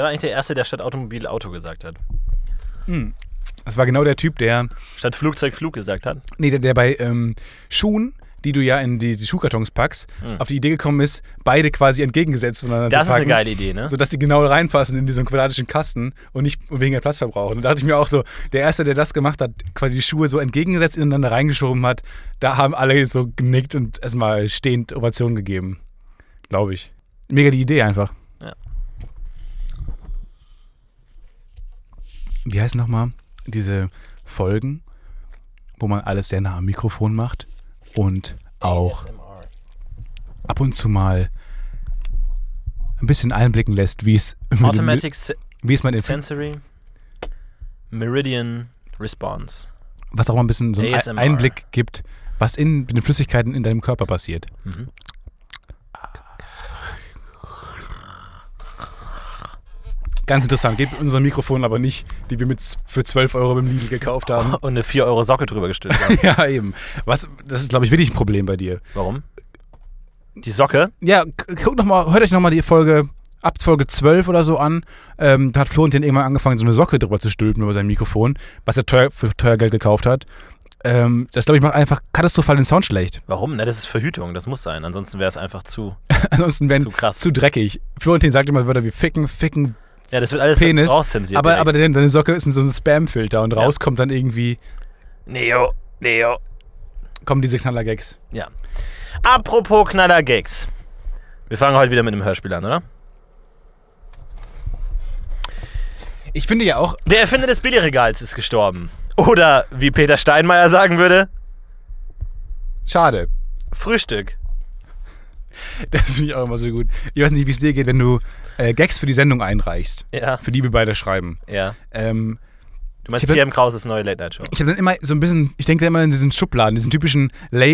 eigentlich der Erste, der statt Automobil Auto gesagt hat? Das war genau der Typ, der... Statt Flugzeug Flug gesagt hat? Nee, der bei Schuhen, die du ja in die Schuhkartons packst, auf die Idee gekommen ist, beide quasi entgegengesetzt voneinander Das zu packen. ist eine geile Idee, ne? Sodass die genau reinpassen in diesen quadratischen Kasten und nicht weniger Platz verbrauchen. Und da dachte ich mir auch so, der Erste, der das gemacht hat, quasi die Schuhe so entgegengesetzt ineinander reingeschoben hat, da haben alle so genickt und erstmal stehend Ovationen gegeben. Glaube ich. Mega die Idee einfach. Ja. Wie heißt nochmal diese Folgen, wo man alles sehr nah am Mikrofon macht und auch ASMR. ab und zu mal ein bisschen einblicken lässt, wie es Automatic man Sensory Meridian Response. was auch mal ein bisschen so einen ASMR. Einblick gibt, was in den Flüssigkeiten in deinem Körper passiert. Mhm. Ganz interessant. Geht mit unserem Mikrofon aber nicht, die wir für 12 € beim Lidl gekauft haben. Und eine 4 € Socke drüber gestülpt haben. Ja, eben. Das ist, glaube ich, wirklich ein Problem bei dir. Warum? Die Socke? Ja, hört euch nochmal die Folge, ab Folge 12 oder so an. Da hat Florentin irgendwann angefangen, so eine Socke drüber zu stülpen über sein Mikrofon, was er für teuer Geld gekauft hat. Das, glaube ich, macht einfach katastrophal den Sound schlecht. Warum? Na, das ist Verhütung, das muss sein. Ansonsten wäre es einfach zu Ansonsten wäre zu krass. zu dreckig. Florentin sagt immer Wörter wie ficken, Ja, das wird alles Penis. rauszensiert. Aber deine Socke ist in so einem Spam-Filter und Ja. raus kommt dann irgendwie, Neo. kommen diese Knaller-Gags. Ja. Apropos Knaller-Gags. Wir fangen heute wieder mit einem Hörspiel an, oder? Ich finde ja auch, Der Erfinder des Billigregals ist gestorben. Oder, wie Peter Steinmeier sagen würde, schade. Frühstück. Das finde ich auch immer so gut. Ich weiß nicht, wie es dir geht, wenn du Gags für die Sendung einreichst, Ja, für die wir beide schreiben. ja. Du meinst Ich hab- PM Krauses neue Late-Night-Show. Ich habe dann immer so ein bisschen, ich denke immer in diesen Schubladen, diesen typischen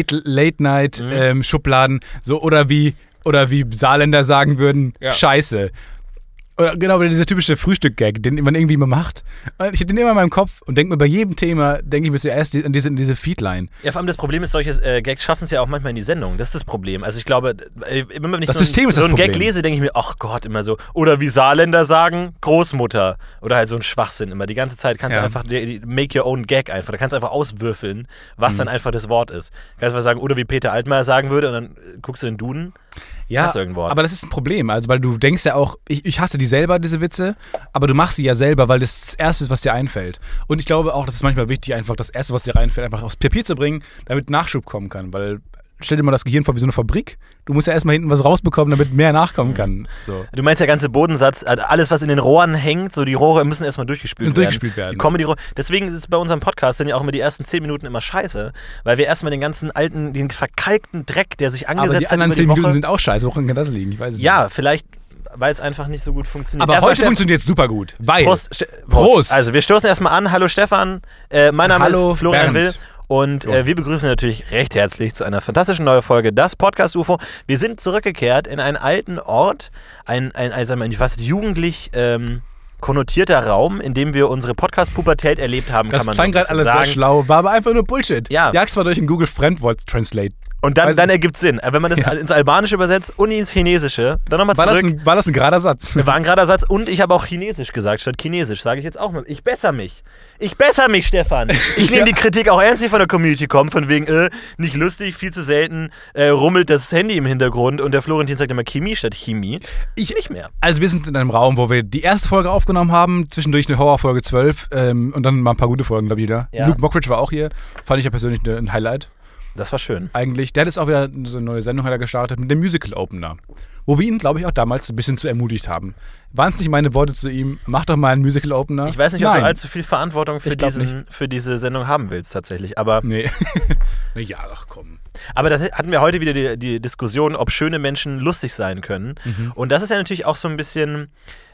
Late-Night-Schubladen, so oder wie Saarländer sagen würden, Ja. Scheiße. Oder genau, dieser typische Frühstück-Gag, den man irgendwie mal macht. Und ich habe den immer in meinem Kopf und denke mir bei jedem Thema, denke ich mir zuerst an diese Feedline. Ja, vor allem das Problem ist, solche Gags schaffen es ja auch manchmal in die Sendung. Das ist das Problem. Also ich glaube, immer wenn ich Das so System ist so das einen Gag Problem. lese, denke ich mir, ach Gott, immer so. Oder wie Saarländer sagen, Großmutter. Oder halt so ein Schwachsinn immer. Die ganze Zeit kannst du Ja. einfach, make your own Gag einfach. Da kannst du einfach auswürfeln, was dann einfach das Wort ist. Du kannst einfach sagen, oder wie Peter Altmaier sagen würde und dann guckst du in den Duden. Ja, Hast du irgendein Wort? aber das ist ein Problem, also weil du denkst ja auch, ich hasse die selber, diese Witze, aber du machst sie ja selber, weil das Erste ist, was dir einfällt. Und ich glaube auch, das ist manchmal wichtig, einfach das Erste, was dir reinfällt, einfach aufs Papier zu bringen, damit Nachschub kommen kann, weil stell dir mal das Gehirn vor wie so eine Fabrik, du musst ja erstmal hinten was rausbekommen, damit mehr nachkommen kann. So. Du meinst der ganze Bodensatz, also alles, was in den Rohren hängt, so die Rohre müssen erstmal durchgespült werden. Die Comedy-Rohre. Deswegen ist es bei unserem Podcast sind ja auch immer die ersten 10 Minuten immer scheiße, weil wir erstmal den ganzen alten, den verkalkten Dreck, der sich Aber angesetzt die hat anderen über 10 die Minuten Woche. sind auch scheiße, woran kann das liegen? Ich weiß es Ja, nicht. vielleicht, weil es einfach nicht so gut funktioniert. Aber Erstmal heute funktioniert es super gut, weil... Prost. Prost. Also wir stoßen erstmal an. Hallo Stefan, mein Name Hallo, ist Florian Bernd. Will. Und So. wir begrüßen natürlich recht herzlich zu einer fantastischen neuen Folge, das Podcast UFO. Wir sind zurückgekehrt in einen alten Ort, ein fast jugendlich konnotierter Raum, in dem wir unsere Podcast-Pubertät erlebt haben, Das kann man klang so ein gerade alles bisschen sehr sagen. schlau, war aber einfach nur Bullshit. Ja. Jag's mal durch den Google Fremdwort-Translate. Und dann Weiß dann nicht. ergibt es Sinn. Wenn man das ins Albanische übersetzt und ins Chinesische, dann nochmal War zurück. das ein gerader Satz? War ein gerader Satz und ich habe auch Chinesisch gesagt statt Chinesisch. Sage ich jetzt auch mal. Ich bessere mich. Ich bessere mich, Stefan. Ich nehme die Kritik auch ernst, die von der Community kommt, von wegen, nicht lustig, viel zu selten, rummelt das Handy im Hintergrund und der Florentin sagt immer Chemie statt Chemie. Ich nicht mehr. Also wir sind in einem Raum, wo wir die erste Folge aufgenommen haben, zwischendurch eine Horrorfolge 12 und dann mal ein paar gute Folgen, glaube ich, wieder. Ja. Luke Mockridge war auch hier, fand ich ja persönlich ein Highlight Das war schön. eigentlich. Der hat jetzt auch wieder so eine neue Sendung hat er gestartet mit dem Musical-Opener, wo wir ihn, glaube ich, auch damals ein bisschen zu ermutigt haben. Waren es nicht meine Worte zu ihm, mach doch mal einen Musical-Opener? Ich weiß nicht, ob Nein. du allzu viel Verantwortung für, Ich glaub für diese Sendung haben willst, tatsächlich. Aber Nee. Na ja, ach komm. das hatten wir heute wieder die Diskussion, ob schöne Menschen lustig sein können. Und das ist ja natürlich auch so ein bisschen,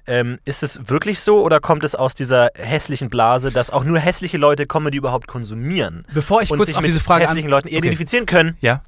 ist es wirklich so oder kommt es aus dieser hässlichen Blase, dass auch nur hässliche Leute Comedy überhaupt konsumieren? Bevor ich und kurz sich auf mit diese Frage hässlichen Leuten identifizieren können? Ja.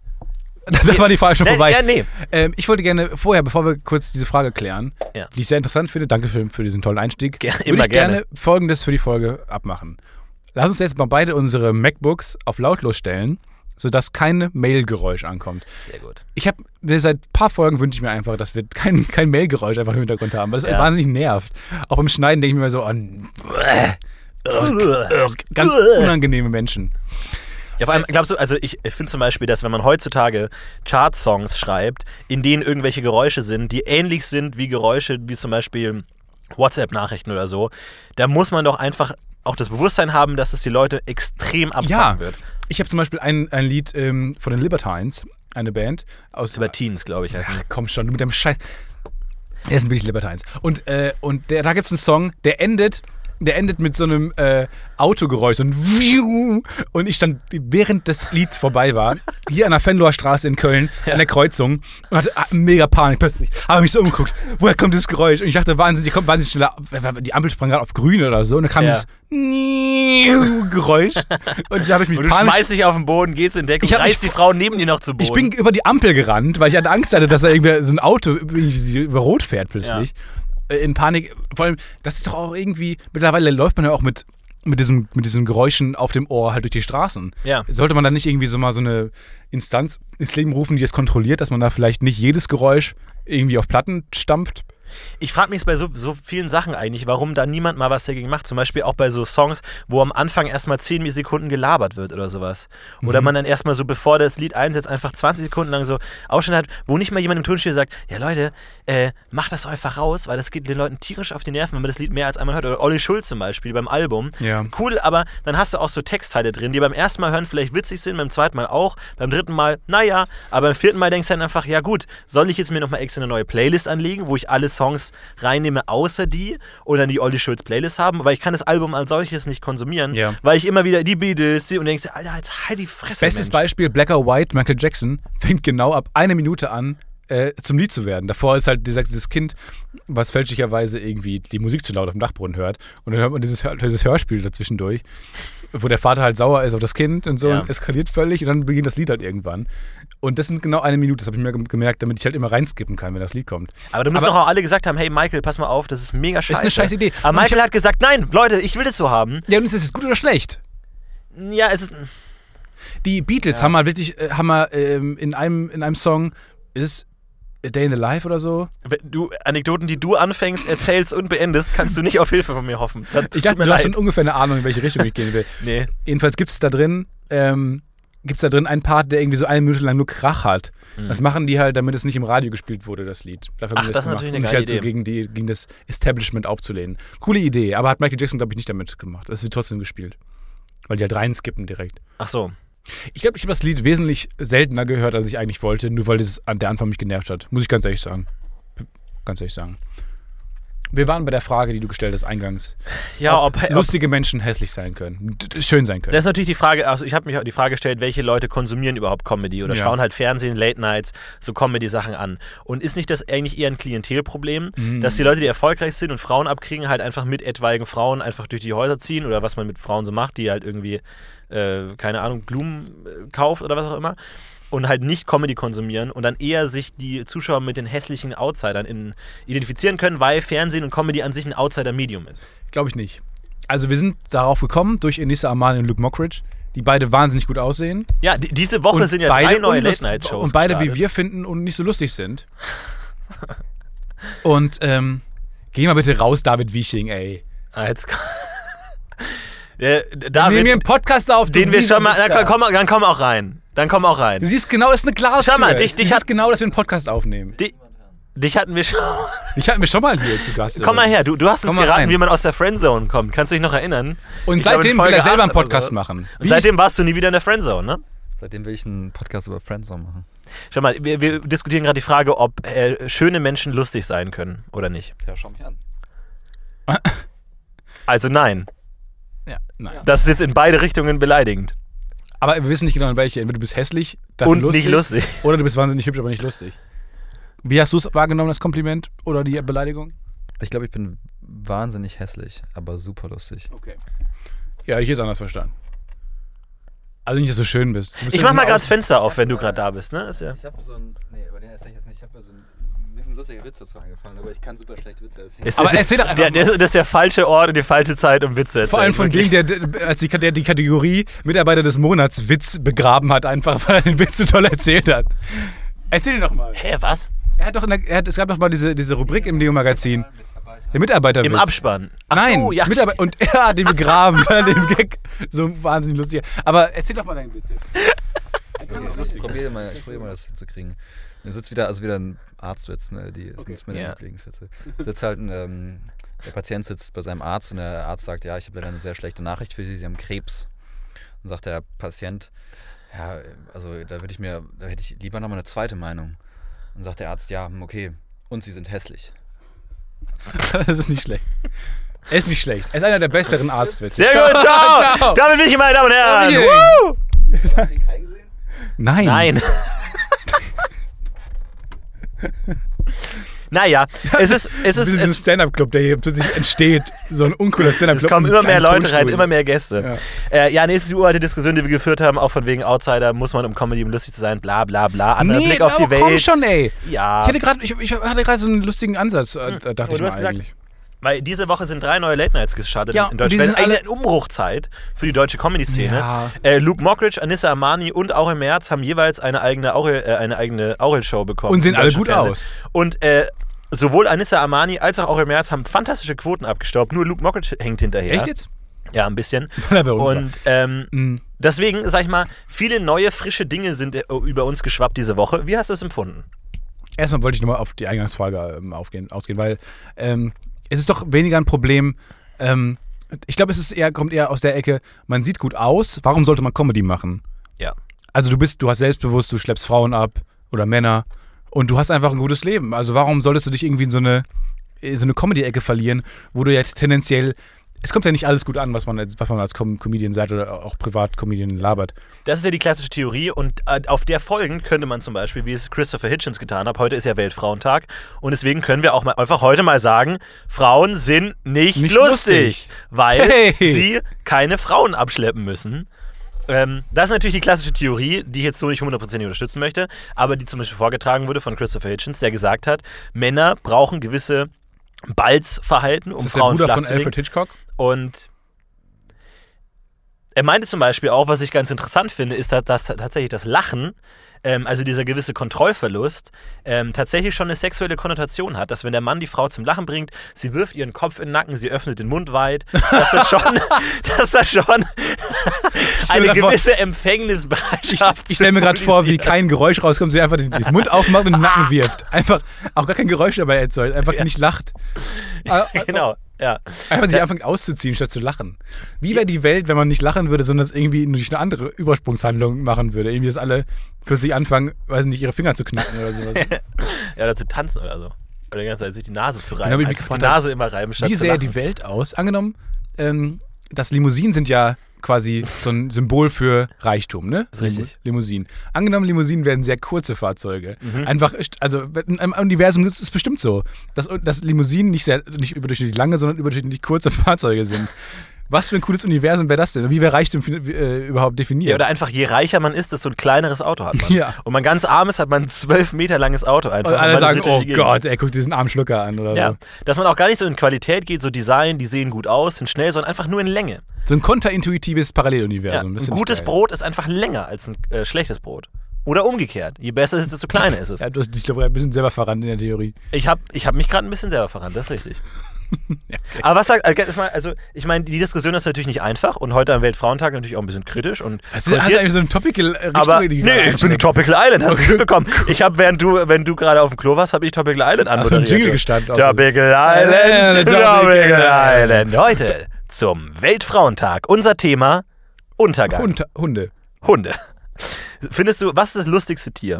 Da war die Frage schon vorbei. Ja, nee. Ich wollte gerne vorher, bevor wir kurz diese Frage klären, Ja. die ich sehr interessant finde, danke für diesen tollen Einstieg, würde Immer ich gerne gerne. Folgendes für die Folge abmachen. Lass uns jetzt mal beide unsere MacBooks auf lautlos stellen sodass kein Mail-Geräusch ankommt. Sehr gut. Seit ein paar Folgen wünsche ich mir einfach, dass wir kein Mail-Geräusch einfach im Hintergrund haben, weil das wahnsinnig nervt. Auch beim Schneiden denke ich mir so, ganz unangenehme Menschen. Ja, vor allem, glaubst du, also ich finde zum Beispiel, dass wenn man heutzutage Chart-Songs schreibt, in denen irgendwelche Geräusche sind, die ähnlich sind wie Geräusche, wie zum Beispiel WhatsApp-Nachrichten oder so, da muss man doch einfach auch das Bewusstsein haben, dass es die Leute extrem abfangen wird. Ich habe zum Beispiel ein Lied von den Libertines, eine Band aus... Libertines, glaube ich, heißt es. Ach, komm schon, mit dem Scheiß... Er sind wirklich Libertines. Und da gibt es einen Song, der endet mit so einem Autogeräusch, so ein und ich stand, während das Lied vorbei war, hier an der Venloer Straße in Köln, an der Kreuzung, und hatte mega Panik plötzlich. Habe mich so umgeguckt, woher kommt das Geräusch? Und ich dachte, die kommt wahnsinnig schnell, die Ampel sprang gerade auf grün oder so, und dann kam das Geräusch. Und da habe ich mich und du schmeißt dich auf den Boden, gehst in Deckung, reißt die Frau neben dir noch zu Boden. Ich bin über die Ampel gerannt, weil ich hatte Angst hatte, dass da irgendwie so ein Auto über Rot fährt plötzlich. Ja. In Panik, vor allem, das ist doch auch irgendwie, mittlerweile läuft man ja auch mit diesen Geräuschen auf dem Ohr halt durch die Straßen. Ja. Sollte man da nicht irgendwie so mal so eine Instanz ins Leben rufen, die das kontrolliert, dass man da vielleicht nicht jedes Geräusch irgendwie auf Platten stampft? Ich frage mich bei so vielen Sachen eigentlich, warum da niemand mal was dagegen macht. Zum Beispiel auch bei so Songs, wo am Anfang erstmal 10 Sekunden gelabert wird oder sowas. Oder man dann erstmal so, bevor das Lied einsetzt, einfach 20 Sekunden lang so Ausschnitt hat, wo nicht mal jemand im Tonstudio sagt, ja Leute, macht das einfach raus, weil das geht den Leuten tierisch auf die Nerven, wenn man das Lied mehr als einmal hört. Oder Olli Schulz zum Beispiel beim Album. Ja. Cool, aber dann hast du auch so Textteile drin, die beim ersten Mal hören vielleicht witzig sind, beim zweiten Mal auch, beim dritten Mal, naja, aber beim vierten Mal denkst du dann einfach, ja gut, soll ich jetzt mir nochmal extra eine neue Playlist anlegen, wo ich alle Songs reinnehme, außer die, oder die Olli Schulz Playlist haben, weil ich kann das Album als solches nicht konsumieren, weil ich immer wieder die Beatles sehe und denkst, Alter, jetzt halt die Fresse, Bestes Beispiel, Black or White, Michael Jackson, fängt genau ab 1 Minute an, zum Lied zu werden. Davor ist halt dieses Kind, was fälschlicherweise irgendwie die Musik zu laut auf dem Dachboden hört, und dann hört man dieses Hörspiel dazwischendurch, wo der Vater halt sauer ist auf das Kind und so, und eskaliert völlig, und dann beginnt das Lied halt irgendwann. Und das sind genau 1 Minute, das habe ich mir gemerkt, damit ich halt immer reinskippen kann, wenn das Lied kommt. Aber du musst doch auch alle gesagt haben, hey Michael, pass mal auf, das ist mega scheiße. Das ist eine scheiß Idee. Aber Michael hat gesagt, nein, Leute, ich will das so haben. Ja, und ist es gut oder schlecht? Ja, es ist... Die Beatles haben mal wirklich, in einem Song, ist A Day in the Life oder so. Du, Anekdoten, die du anfängst, erzählst und beendest, kannst du nicht auf Hilfe von mir hoffen. Ich dachte, du hast schon ungefähr eine Ahnung, in welche Richtung ich gehen will. Nee. Jedenfalls gibt es da drin einen Part, der irgendwie so 1 Minute lang nur Krach hat. Das machen die halt, damit es nicht im Radio gespielt wurde, das Lied. Dafür haben das ist natürlich eine geile Idee. Um sich halt so gegen das Establishment aufzulehnen. Coole Idee, aber hat Michael Jackson, glaube ich, nicht damit gemacht. Das wird trotzdem gespielt. Weil die halt reinskippen direkt. Ach so. Ich glaube, ich habe das Lied wesentlich seltener gehört, als ich eigentlich wollte, nur weil der Anfang mich genervt hat. Muss ich ganz ehrlich sagen. Wir waren bei der Frage, die du gestellt hast eingangs. Ja, ob lustige Menschen hässlich sein können, schön sein können. Das ist natürlich die Frage, also ich habe mich auch die Frage gestellt, welche Leute konsumieren überhaupt Comedy oder schauen halt Fernsehen, Late Nights, so Comedy-Sachen an. Und ist nicht das eigentlich eher ein Klientelproblem, dass die Leute, die erfolgreich sind und Frauen abkriegen, halt einfach mit etwaigen Frauen einfach durch die Häuser ziehen oder was man mit Frauen so macht, die halt irgendwie, keine Ahnung, Blumen kauft oder was auch immer. Und halt nicht Comedy konsumieren und dann eher sich die Zuschauer mit den hässlichen Outsidern identifizieren können, weil Fernsehen und Comedy an sich ein Outsider-Medium ist. Glaube ich nicht. Also wir sind darauf gekommen durch Enisa Amani und Luke Mockridge, die beide wahnsinnig gut aussehen. Ja, diese Woche und sind ja 3 neue Late-Night-Shows und beide, gestartet. wie wir finden, und nicht so lustig sind. Und geh mal bitte raus, David Wiesching, ey. Jetzt David, wir nehmen einen Podcast auf, den wir schon mal. Dann komm auch rein. Du siehst genau, das ist eine Glastür. Schau mal, du siehst genau, dass wir einen Podcast aufnehmen. Dich hatten wir schon mal hier zu Gast. Komm mal her, du hast uns geraten, wie man aus der Friendzone kommt. Kannst du dich noch erinnern? Und seitdem will er selber einen Podcast machen. Und seitdem warst du nie wieder in der Friendzone, ne? Seitdem will ich einen Podcast über Friendzone machen. Schau mal, wir diskutieren gerade die Frage, ob schöne Menschen lustig sein können oder nicht. Ja, schau mich an. Also nein. Ja, nein. Das ist jetzt in beide Richtungen beleidigend. Aber wir wissen nicht genau in welche. Entweder du bist hässlich, und lustig, nicht lustig. Oder du bist wahnsinnig hübsch, aber nicht lustig. Wie hast du es wahrgenommen, das Kompliment oder die Beleidigung? Ich glaube, ich bin wahnsinnig hässlich, aber super lustig. Okay. Ja, ich hätte es anders verstanden. Also nicht, dass du schön bist. Ich mach mal gerade das Fenster auf, wenn du gerade da bist, ne? Ich habe so ein... Nee, aber den esse ich jetzt nicht. Ich habe so ein Mir ist ein lustiger Witz dazu eingefallen, aber ich kann super schlecht Witze erzählen. Aber erzähl doch einfach das ist der falsche Ort und die falsche Zeit, um Witze zu erzählen. vor allem von dem, der die Kategorie Mitarbeiter des Monats Witz begraben hat, einfach weil er den Witz so toll erzählt hat. Erzähl ihn doch mal. Hä, was? Es gab doch mal diese Rubrik im Neo-Magazin. Der Mitarbeiterwitz. Im Abspann. Ach Nein, so, ja. Und er hat den begraben, weil er den Gag so wahnsinnig lustig ist. Aber erzähl doch mal deinen Witz jetzt. Ich probiere mal das hinzukriegen. Da sitzt wieder ein Arztwitz, ne? Die sind meine Lieblingswitze. Der Patient sitzt bei seinem Arzt und der Arzt sagt, ja, ich habe leider eine sehr schlechte Nachricht für Sie, Sie haben Krebs. Dann sagt der Patient, ja, also da hätte ich lieber nochmal eine zweite Meinung. Dann sagt der Arzt, ja, okay, und Sie sind hässlich. Das ist nicht schlecht. Er ist nicht schlecht. Er ist einer der besseren Arztwitze. Sehr gut, ciao. Damit bin ich, meine Damen und Herren. Woo! Hast du den Kai gesehen? Nein. Naja, es ist ein Stand-Up-Club, der hier plötzlich entsteht. So ein uncooler Stand-Up-Club. Es kommen immer mehr Leute rein, immer mehr Gäste. Ja. Nächste die uralte Diskussion, die wir geführt haben, auch von wegen Outsider, muss man um Comedy, um lustig zu sein, bla bla bla. Anderer Blick auf die Welt. Komm schon, ey. Ja. Ich hatte gerade so einen lustigen Ansatz, dachte ich mal eigentlich. Weil diese Woche sind 3 neue Late-Nights gestartet in und Deutschland. die Das sind ist eigentlich eine Umbruchzeit für die deutsche Comedy-Szene. Ja. Luke Mockridge, Anissa Amani und Aurel Merz haben jeweils eine eigene Aurel-Show bekommen. Und sehen alle gut aus. Und sowohl Anissa Amani als auch Aurel Merz haben fantastische Quoten abgestaubt. Nur Luke Mockridge hängt hinterher. Echt jetzt? Ja, ein bisschen. Weil er bei uns und deswegen, sag ich mal, viele neue, frische Dinge sind über uns geschwappt diese Woche. Wie hast du es empfunden? Erstmal wollte ich nochmal auf die Eingangsfrage ausgehen, weil es ist doch weniger ein Problem. Ich glaube, kommt eher aus der Ecke, man sieht gut aus, warum sollte man Comedy machen? Ja. Also du hast selbstbewusst, du schleppst Frauen ab oder Männer und du hast einfach ein gutes Leben. Also warum solltest du dich irgendwie in so eine Comedy-Ecke verlieren, wo du ja tendenziell, es kommt ja nicht alles gut an, was man als Comedian sagt oder auch Privat-Comedian labert. Das ist ja die klassische Theorie und auf der folgend könnte man zum Beispiel, wie es Christopher Hitchens getan hat, heute ist ja Weltfrauentag und deswegen können wir auch einfach heute mal sagen, Frauen sind nicht lustig, weil sie keine Frauen abschleppen müssen. Das ist natürlich die klassische Theorie, die ich jetzt so nicht 100% unterstützen möchte, aber die zum Beispiel vorgetragen wurde von Christopher Hitchens, der gesagt hat, Männer brauchen gewisse Balzverhalten, um Frauen flach zu legen. Das ist der Bruder von Alfred Hitchcock. Und er meinte zum Beispiel auch, was ich ganz interessant finde, ist, dass tatsächlich das Lachen, also dieser gewisse Kontrollverlust, tatsächlich schon eine sexuelle Konnotation hat. Dass wenn der Mann die Frau zum Lachen bringt, sie wirft ihren Kopf in den Nacken, sie öffnet den Mund weit, dass das schon eine gewisse Empfängnisbereitschaft Ich stelle mir gerade vor, wie kein Geräusch rauskommt, sie einfach den Mund aufmacht und den Nacken wirft. Einfach auch gar kein Geräusch dabei erzeugt, einfach nicht lacht. Genau. Ja. Einfach sich anfängt auszuziehen, statt zu lachen. Wie wäre die Welt, wenn man nicht lachen würde, sondern es irgendwie durch eine andere Übersprungshandlung machen würde? Irgendwie, dass alle plötzlich anfangen, weiß nicht, ihre Finger zu knacken oder sowas. Ja, oder zu tanzen oder so. Oder die ganze Zeit sich die Nase zu reiben. Genau, die Nase immer reiben, statt wie zu sähe lachen. die Welt aus? Angenommen, das Limousinen sind ja quasi so ein Symbol für Reichtum, ne? Das ist richtig. Limousinen. Angenommen, Limousinen werden sehr kurze Fahrzeuge. Einfach, also im Universum ist es bestimmt so, dass Limousinen nicht überdurchschnittlich lange, sondern überdurchschnittlich kurze Fahrzeuge sind. Was für ein cooles Universum wäre das denn? Wie wäre Reichtum überhaupt definiert? Ja, oder einfach, je reicher man ist, desto ein kleineres Auto hat man. Ja. Und man ganz arm ist, hat man ein 12 Meter langes Auto einfach. Und alle sagen, oh Gegend. Gott, guck diesen armen Schlucker an. Oder ja, so. dass man auch gar nicht so in Qualität geht, so Design, die sehen gut aus, sind schnell, sondern einfach nur in Länge. So ein kontraintuitives Paralleluniversum. Ja, ein gutes Brot ist einfach länger als ein schlechtes Brot. Oder umgekehrt. Je besser es ist, desto kleiner ist es. Ja, ich glaube, ein bisschen selber verrannt in der Theorie. Ich hab mich gerade ein bisschen selber verrannt, das ist richtig. Ja, okay. Aber was sagt, also ich meine, die Diskussion ist natürlich nicht einfach und heute am Weltfrauentag natürlich auch ein bisschen kritisch. Und hast du eigentlich so eine Topical-Richtung? Aber nee, ich bin Topical Island, hast du nicht mitbekommen. Ich habe, wenn du gerade auf dem Klo warst, habe ich Topical Island anmoderiert. Hast du einen Jingle gestanden? Topical Island, Topical Island. Heute zum Weltfrauentag. Unser Thema Untergang. Hunde. Findest du, was ist das lustigste Tier?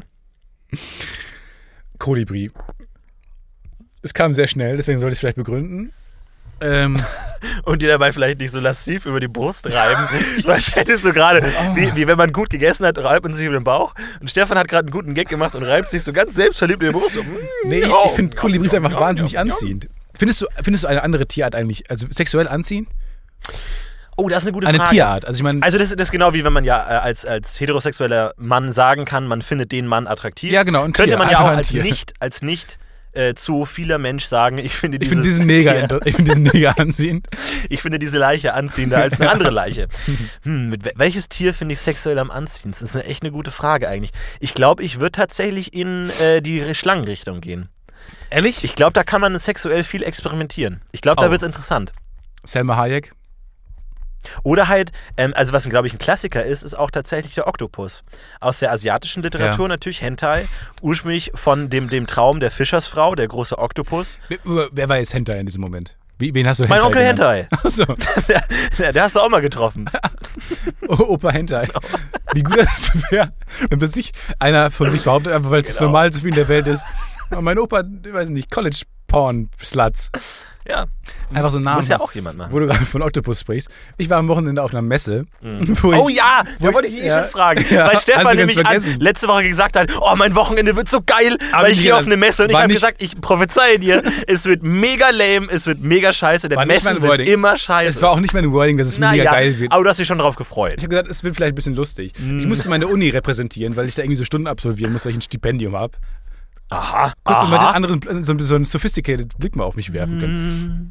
Kolibri. Es kam sehr schnell, deswegen sollte ich es vielleicht begründen. Und dir dabei vielleicht nicht so lasziv über die Brust reiben, so als hättest du gerade, wie wenn man gut gegessen hat, reibt man sich über den Bauch. Und Stefan hat gerade einen guten Gag gemacht und reibt sich so ganz selbstverliebt über die Brust. So, nee, ich finde Kolibris einfach wahnsinnig anziehend. Findest du eine andere Tierart eigentlich, also sexuell anziehend? Oh, das ist eine gute Frage. Eine Tierart, also ich meine... Also das ist genau wie wenn man ja als heterosexueller Mann sagen kann, man findet den Mann attraktiv. Ja, genau, ein Könnte Tier, man ja auch einfach ein als Tier. nicht zoophiler Mensch sagen, ich finde Ich finde diesen Neger anziehend. Ich finde diese Leiche anziehender als eine andere Leiche. Welches Tier finde ich sexuell am anziehendsten? Das ist echt eine gute Frage eigentlich. Ich glaube, ich würde tatsächlich in die Schlangenrichtung gehen. Ehrlich? Ich glaube, da kann man sexuell viel experimentieren. Ich glaube, da wird es interessant. Selma Hayek? Oder halt, also was, glaube ich, ein Klassiker ist auch tatsächlich der Oktopus. Aus der asiatischen Literatur natürlich Hentai, ursprünglich von dem Traum der Fischersfrau, der große Oktopus. Wer war jetzt Hentai in diesem Moment? Wen hast du Hentai? Mein Onkel genannt? Hentai. Achso. Der hast du auch mal getroffen. Opa Hentai. Wie gut das wäre, wenn plötzlich einer von sich behauptet, einfach weil es das Normalste für ihn in der Welt ist. Aber mein Opa, ich weiß nicht, College-Porn-Sluts. Ja. Einfach so Namen. Muss ja auch jemand machen. Wo du gerade von Oktopus sprichst. Ich war am Wochenende auf einer Messe. Da wollte ich schon fragen. Ja, weil Stefan nämlich vergessen. letzte Woche gesagt hat, mein Wochenende wird so geil, weil ich gehe auf eine Messe. Und ich habe gesagt, ich prophezeie dir, es wird mega lame, es wird mega scheiße, denn Messen sind immer scheiße. Es war auch nicht mein Wording, dass es mega geil wird. Aber du hast dich schon drauf gefreut. Ich habe gesagt, es wird vielleicht ein bisschen lustig. Ich musste meine Uni repräsentieren, weil ich da irgendwie so Stunden absolvieren muss, weil ich ein Stipendium habe. Aha. Kurz mal den anderen, so einen sophisticated Blick mal auf mich werfen können.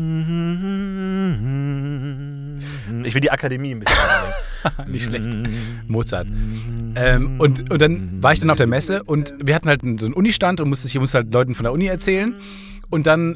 Ich will die Akademie ein bisschen Nicht schlecht. Mozart. Und dann war ich dann auf der Messe und wir hatten halt so einen Unistand und ich musste halt Leuten von der Uni erzählen. Und dann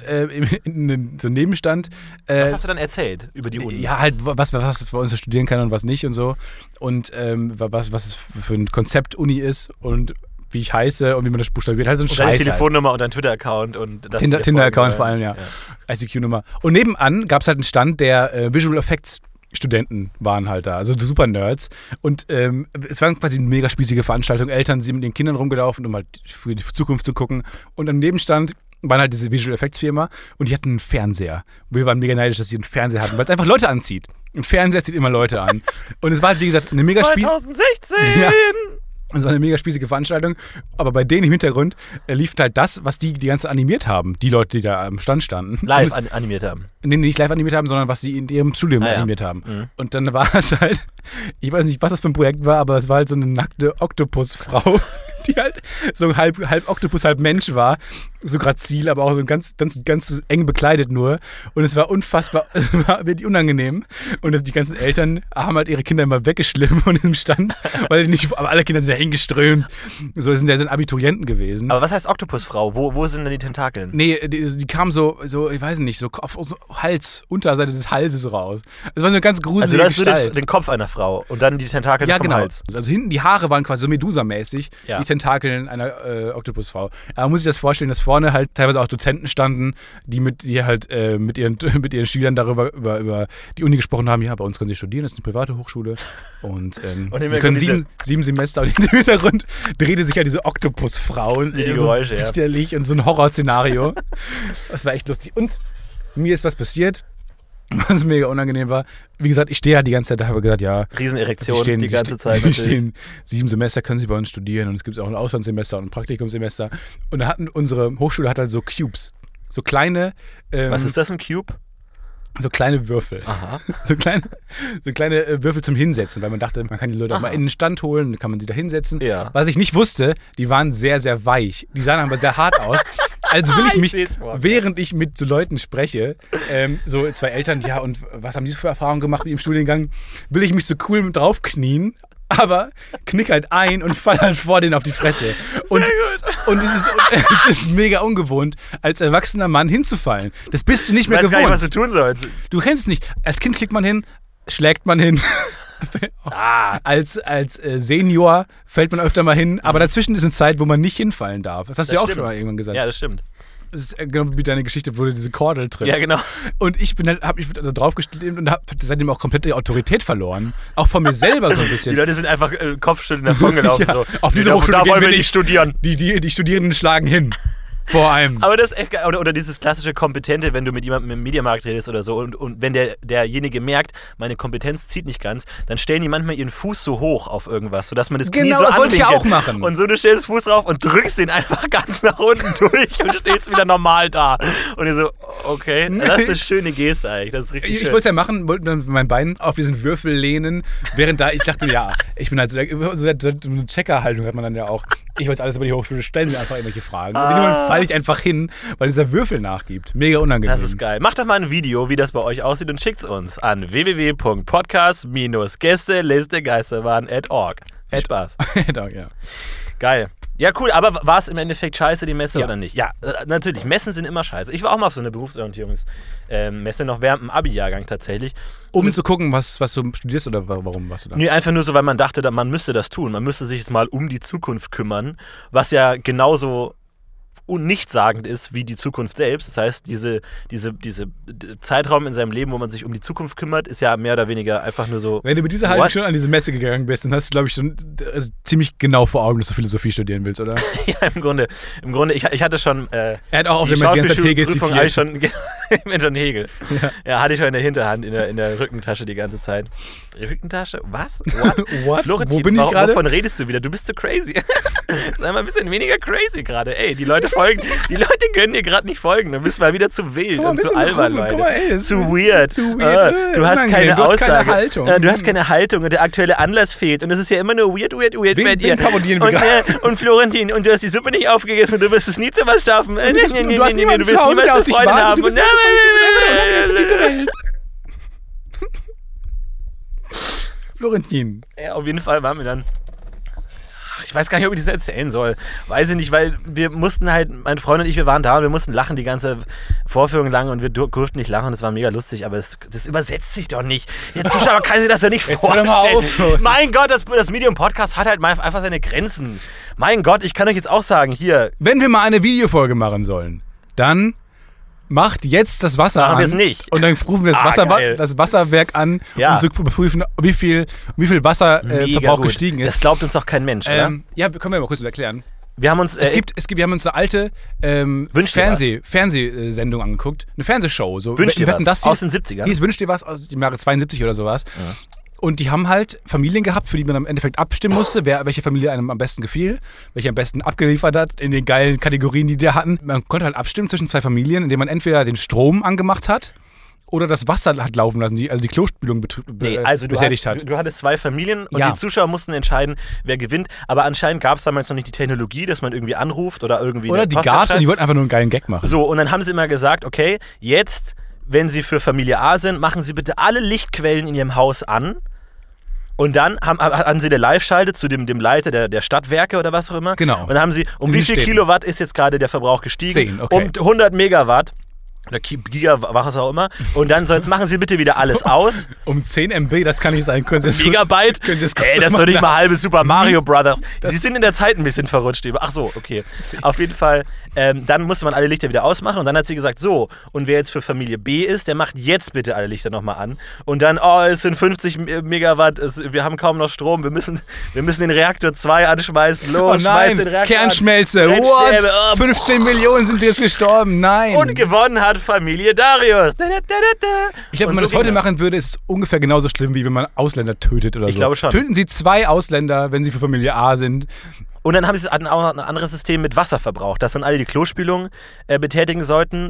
in so einem Nebenstand. Was hast du dann erzählt über die Uni? Ja, halt, was bei uns so studieren kann und was nicht und so. Und was es für ein Konzept Uni ist und wie ich heiße und wie man das buchstabiert. Halt so ein Scheiß. Deine Telefonnummer und dein Twitter-Account und das. Tinder-Account vor allem, ja. ICQ-Nummer. Und nebenan gab es halt einen Stand, der Visual Effects Studenten waren halt da, also super Nerds. Und es war quasi eine mega spießige Veranstaltung. Eltern sind mit ihren Kindern rumgelaufen, um halt für die Zukunft zu gucken. Und am Nebenstand waren halt diese Visual Effects Firma und die hatten einen Fernseher. Wir waren mega neidisch, dass sie einen Fernseher hatten, weil es einfach Leute anzieht. Ein Fernseher zieht immer Leute an. Und es war halt, wie gesagt, eine mega 2016! Ja. Es war eine mega spießige Veranstaltung, aber bei denen im Hintergrund lief halt das, was die ganze Zeit animiert haben. Die Leute, die da am Stand standen. Live animiert haben. Nee, nicht live animiert haben, sondern was sie in ihrem Studium animiert haben. Mhm. Und dann war es halt, ich weiß nicht, was das für ein Projekt war, aber es war halt so eine nackte Oktopusfrau, die halt so halb Oktopus, halb Mensch war. So grazil, aber auch so ganz eng bekleidet nur. Und es war unfassbar, es war wirklich unangenehm. Und die ganzen Eltern haben halt ihre Kinder immer weggeschliffen von diesem Stand, weil aber alle Kinder sind da hingeströmt. So, das sind ja dann Abiturienten gewesen. Aber was heißt Oktopusfrau? Wo sind denn die Tentakeln? Nee, die kamen so, ich weiß nicht, so auf so Hals, Unterseite des Halses raus. Das war so eine ganz gruselige Gestalt. Also du hast den Kopf einer Frau und dann die Tentakeln vom Hals. Also hinten die Haare waren quasi so Medusa-mäßig, ja. Die Tentakeln einer Oktopusfrau. Aber man muss sich das vorstellen, dass vorne halt teilweise auch Dozenten standen, die mit ihren Schülern darüber über die Uni gesprochen haben. Ja, bei uns können sie studieren, das ist eine private Hochschule. Und sie können 7 Semester. Und im Hintergrund drehte sich ja diese Oktopusfrau. Die Geräusche, so widerlich und so ein Horrorszenario. Das war echt lustig. Und mir ist was passiert, was mega unangenehm war. Wie gesagt, ich stehe halt die ganze Zeit da, habe gesagt, ja. Riesenerektion die ganze Zeit. Wir stehen 7 Semester, können Sie bei uns studieren und es gibt auch ein Auslandssemester und ein Praktikumssemester. Und da unsere Hochschule hat halt so Cubes. So kleine. Was ist das, ein Cube? So kleine Würfel. Aha. So kleine Würfel zum Hinsetzen, weil man dachte, man kann die Leute auch mal in den Stand holen, dann kann man sie da hinsetzen. Ja. Was ich nicht wusste, die waren sehr, sehr weich. Die sahen aber sehr hart aus. Also will ich mich, während ich mit so Leuten spreche, so 2 Eltern, ja, und was haben die für Erfahrungen gemacht im Studiengang, will ich mich so cool mit draufknien, aber knick halt ein und fall halt vor denen auf die Fresse. Und es ist mega ungewohnt, als erwachsener Mann hinzufallen. Das bist du nicht mehr gewohnt. Ich weiß gar nicht, was du tun sollst. Du kennst es nicht. Als Kind klickt man hin, schlägt man hin. Als Senior fällt man öfter mal hin, aber dazwischen ist eine Zeit, wo man nicht hinfallen darf. Das hast du ja auch schon mal irgendwann gesagt. Ja, das stimmt. Das ist genau wie deine Geschichte, wo du diese Kordel trittst. Ja, genau. Und ich habe mich da draufgestellt und habe seitdem auch komplett die Autorität verloren. Auch von mir selber so ein bisschen. Die Leute sind einfach Kopfschütteln davon gelaufen. Ja, so. Auf dieser Hochschule da wollen wir nicht studieren. Die Studierenden schlagen hin. Vor einem. Aber das oder dieses klassische Kompetente, wenn du mit jemandem im Mediamarkt redest oder so und wenn derjenige merkt, meine Kompetenz zieht nicht ganz, dann stellen die manchmal ihren Fuß so hoch auf irgendwas, sodass man das Knie so das wollte ich ja anwinkelt. auch machen. Und so, du stellst den Fuß drauf und drückst den einfach ganz nach unten durch und stehst wieder normal da. Und ihr so, okay, das ist eine schöne Geste eigentlich, das ist richtig schön. Ich wollte es ja machen, wollte dann mit meinem Bein auf diesen Würfel lehnen, während da, ich dachte, ja, ich bin halt so eine Checkerhaltung hat man dann ja auch. Ich weiß alles über die Hochschule, stellen Sie einfach irgendwelche Fragen. Und irgendwann falle ich einfach hin, weil dieser Würfel nachgibt. Mega unangenehm. Das ist geil. Macht doch mal ein Video, wie das bei euch aussieht und schickt's uns an www.podcast-gästelistegeisterbahn.org. Viel Spaß. Ja. Geil. Ja, cool, aber war es im Endeffekt scheiße, die Messe, Ja. oder nicht? Ja, natürlich, Messen sind immer scheiße. Ich war auch mal auf so einer Berufsorientierungsmesse, noch während dem Abi-Jahrgang tatsächlich. Um zu gucken, was du studierst oder warum warst du da? Nee, einfach nur so, weil man dachte, man müsste das tun. Man müsste sich jetzt mal um die Zukunft kümmern, was ja genauso nichtssagend ist wie die Zukunft selbst. Das heißt, diese Zeitraum in seinem Leben, wo man sich um die Zukunft kümmert, ist ja mehr oder weniger einfach nur so. Wenn du mit dieser Haltung schon an diese Messe gegangen bist, dann hast du, glaube ich, schon ziemlich genau vor Augen, dass du Philosophie studieren willst, oder? Ja, im Grunde, ich hatte schon. Er hat auch auf der Messe die ganze Zeit Hegel zitiert. Schon Hegel. Ja, hatte ich schon in der Hinterhand, in der Rückentasche die ganze Zeit. Rückentasche? Was? What? Florentin, Wo bin ich gerade? Wovon redest du wieder? Du bist so crazy. Sei mal ein bisschen weniger crazy gerade. Ey, die Leute können dir gerade nicht folgen. Du bist mal wieder zu wild und zu albern, Leute. Zu weird. Du hast keine Aussage. Haltung. Du hast keine Haltung und der aktuelle Anlass fehlt. Und es ist ja immer nur weird bei dir. Und Florentin, und du hast die Suppe nicht aufgegessen und du wirst es nie zu was schaffen. Du wirst niemals Freunde haben. Du bist einfach Florentin. Ja, auf jeden Fall waren wir dann. Ich weiß gar nicht, ob ich das erzählen soll. Weiß ich nicht, weil wir mussten halt, mein Freund und ich, wir waren da und wir mussten lachen die ganze Vorführung lang und wir durften nicht lachen und es war mega lustig, aber das übersetzt sich doch nicht. Der Zuschauer kann sich das doch nicht vorstellen. Mein Gott, das Medium-Podcast hat halt einfach seine Grenzen. Mein Gott, ich kann euch jetzt auch sagen, hier. Wenn wir mal eine Videofolge machen sollen, dann macht jetzt das Wasser machen an. wir es nicht. Und dann rufen wir das Wasserwerk an, um zu überprüfen, wie viel Wasserverbrauch gestiegen ist. Das glaubt uns doch kein Mensch, oder? Ja, können wir mal kurz erklären. Wir haben uns, wir haben uns eine alte Fernsehsendung angeguckt. Eine Fernsehshow. So, Wünsch dir was, aus den 70ern. Hieß Wünsch dir was, aus dem Jahre 72 oder sowas. Ja. Und die haben halt Familien gehabt, für die man im Endeffekt abstimmen musste, welche Familie einem am besten gefiel, welche am besten abgeliefert hat in den geilen Kategorien, die die hatten. Man konnte halt abstimmen zwischen zwei Familien, indem man entweder den Strom angemacht hat oder das Wasser hat laufen lassen, die Klospülung betätigt hat. Du hattest zwei Familien und die Zuschauer mussten entscheiden, wer gewinnt. Aber anscheinend gab es damals noch nicht die Technologie, dass man irgendwie anruft oder irgendwie. Oder die gab es und die wollten einfach nur einen geilen Gag machen. So, und dann haben sie immer gesagt, okay, jetzt, wenn sie für Familie A sind, machen sie bitte alle Lichtquellen in ihrem Haus an. Und dann haben sie eine Live-Schalte zu dem Leiter der Stadtwerke oder was auch immer. Genau. Und dann haben sie, wie viel Kilowatt ist jetzt gerade der Verbrauch gestiegen? 10, okay. 100 Megawatt. Oder Giga, was auch immer. Und dann jetzt machen sie bitte wieder alles aus. 10 MB, das kann nicht sein. Gigabyte? Ey, das ist doch nicht mal halbes Super Mario Brothers. Sie sind in der Zeit ein bisschen verrutscht. Ach so, okay. Auf jeden Fall, dann musste man alle Lichter wieder ausmachen. Und dann hat sie gesagt, so, und wer jetzt für Familie B ist, der macht jetzt bitte alle Lichter nochmal an. Und dann, es sind 50 Megawatt, wir haben kaum noch Strom, wir müssen den Reaktor 2 anschmeißen. Los, schmeiß den Reaktor Kernschmelze. an. What? 15 Millionen sind jetzt gestorben. Nein. Und gewonnen hat Familie Darius. Ich glaube, wenn man das heute machen würde, ist es ungefähr genauso schlimm, wie wenn man Ausländer tötet oder so. Ich glaube schon. Töten Sie 2 Ausländer, wenn sie für Familie A sind. Und dann hatten auch noch ein anderes System mit Wasserverbrauch, dass dann alle die Klospülung betätigen sollten,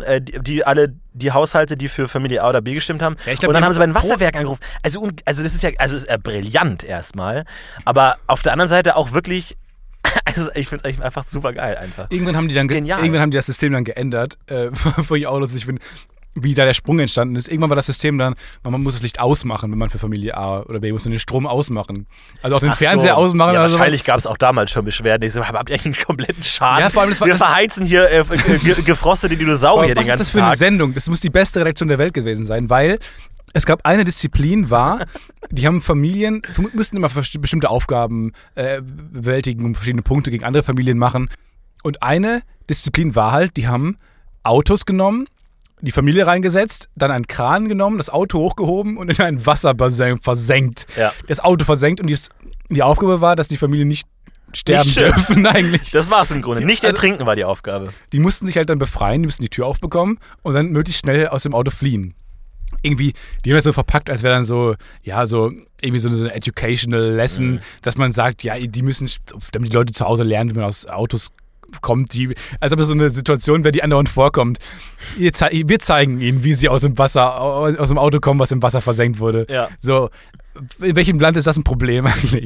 die Haushalte, die für Familie A oder B gestimmt haben. Ja, und dann haben sie bei den Wasserwerken angerufen. Also das ist ja brillant erstmal, aber auf der anderen Seite auch wirklich. Also ich finde es eigentlich einfach super geil einfach. Irgendwann haben die das System dann geändert, wo ich auch lustig finde, wie da der Sprung entstanden ist. Irgendwann war das System dann, man muss das Licht ausmachen, wenn man für Familie A oder B muss den Strom ausmachen. Also auch den Fernseher ausmachen. Ja, oder wahrscheinlich gab es auch damals schon Beschwerden. Ich so, habt ihr eigentlich einen kompletten Schaden? Ja, vor allem wir verheizen hier gefrostete Dinosaurier den ganzen Tag. Was ist das für eine Sendung? Das muss die beste Redaktion der Welt gewesen sein, weil es gab eine Disziplin, die haben Familien, müssten immer bestimmte Aufgaben bewältigen und verschiedene Punkte gegen andere Familien machen. Und eine Disziplin war halt, die haben Autos genommen, die Familie reingesetzt, dann einen Kran genommen, das Auto hochgehoben und in ein Wasserbassin versenkt. Ja. Das Auto versenkt und die Aufgabe war, dass die Familie nicht sterben dürfen eigentlich. Das war's im Grunde. Nicht ertrinken war die Aufgabe. Die mussten sich halt dann befreien, die mussten die Tür aufbekommen und dann möglichst schnell aus dem Auto fliehen. Irgendwie, die haben das so verpackt, als wäre dann so irgendwie so eine Educational Lesson, dass man sagt, ja, die müssen, damit die Leute zu Hause lernen, wie man aus Autos kommt, als ob das so eine Situation wäre, die andauernd vorkommt. Wir zeigen ihnen, wie sie aus dem Auto kommen, was im Wasser versenkt wurde. Ja. So, in welchem Land ist das ein Problem eigentlich?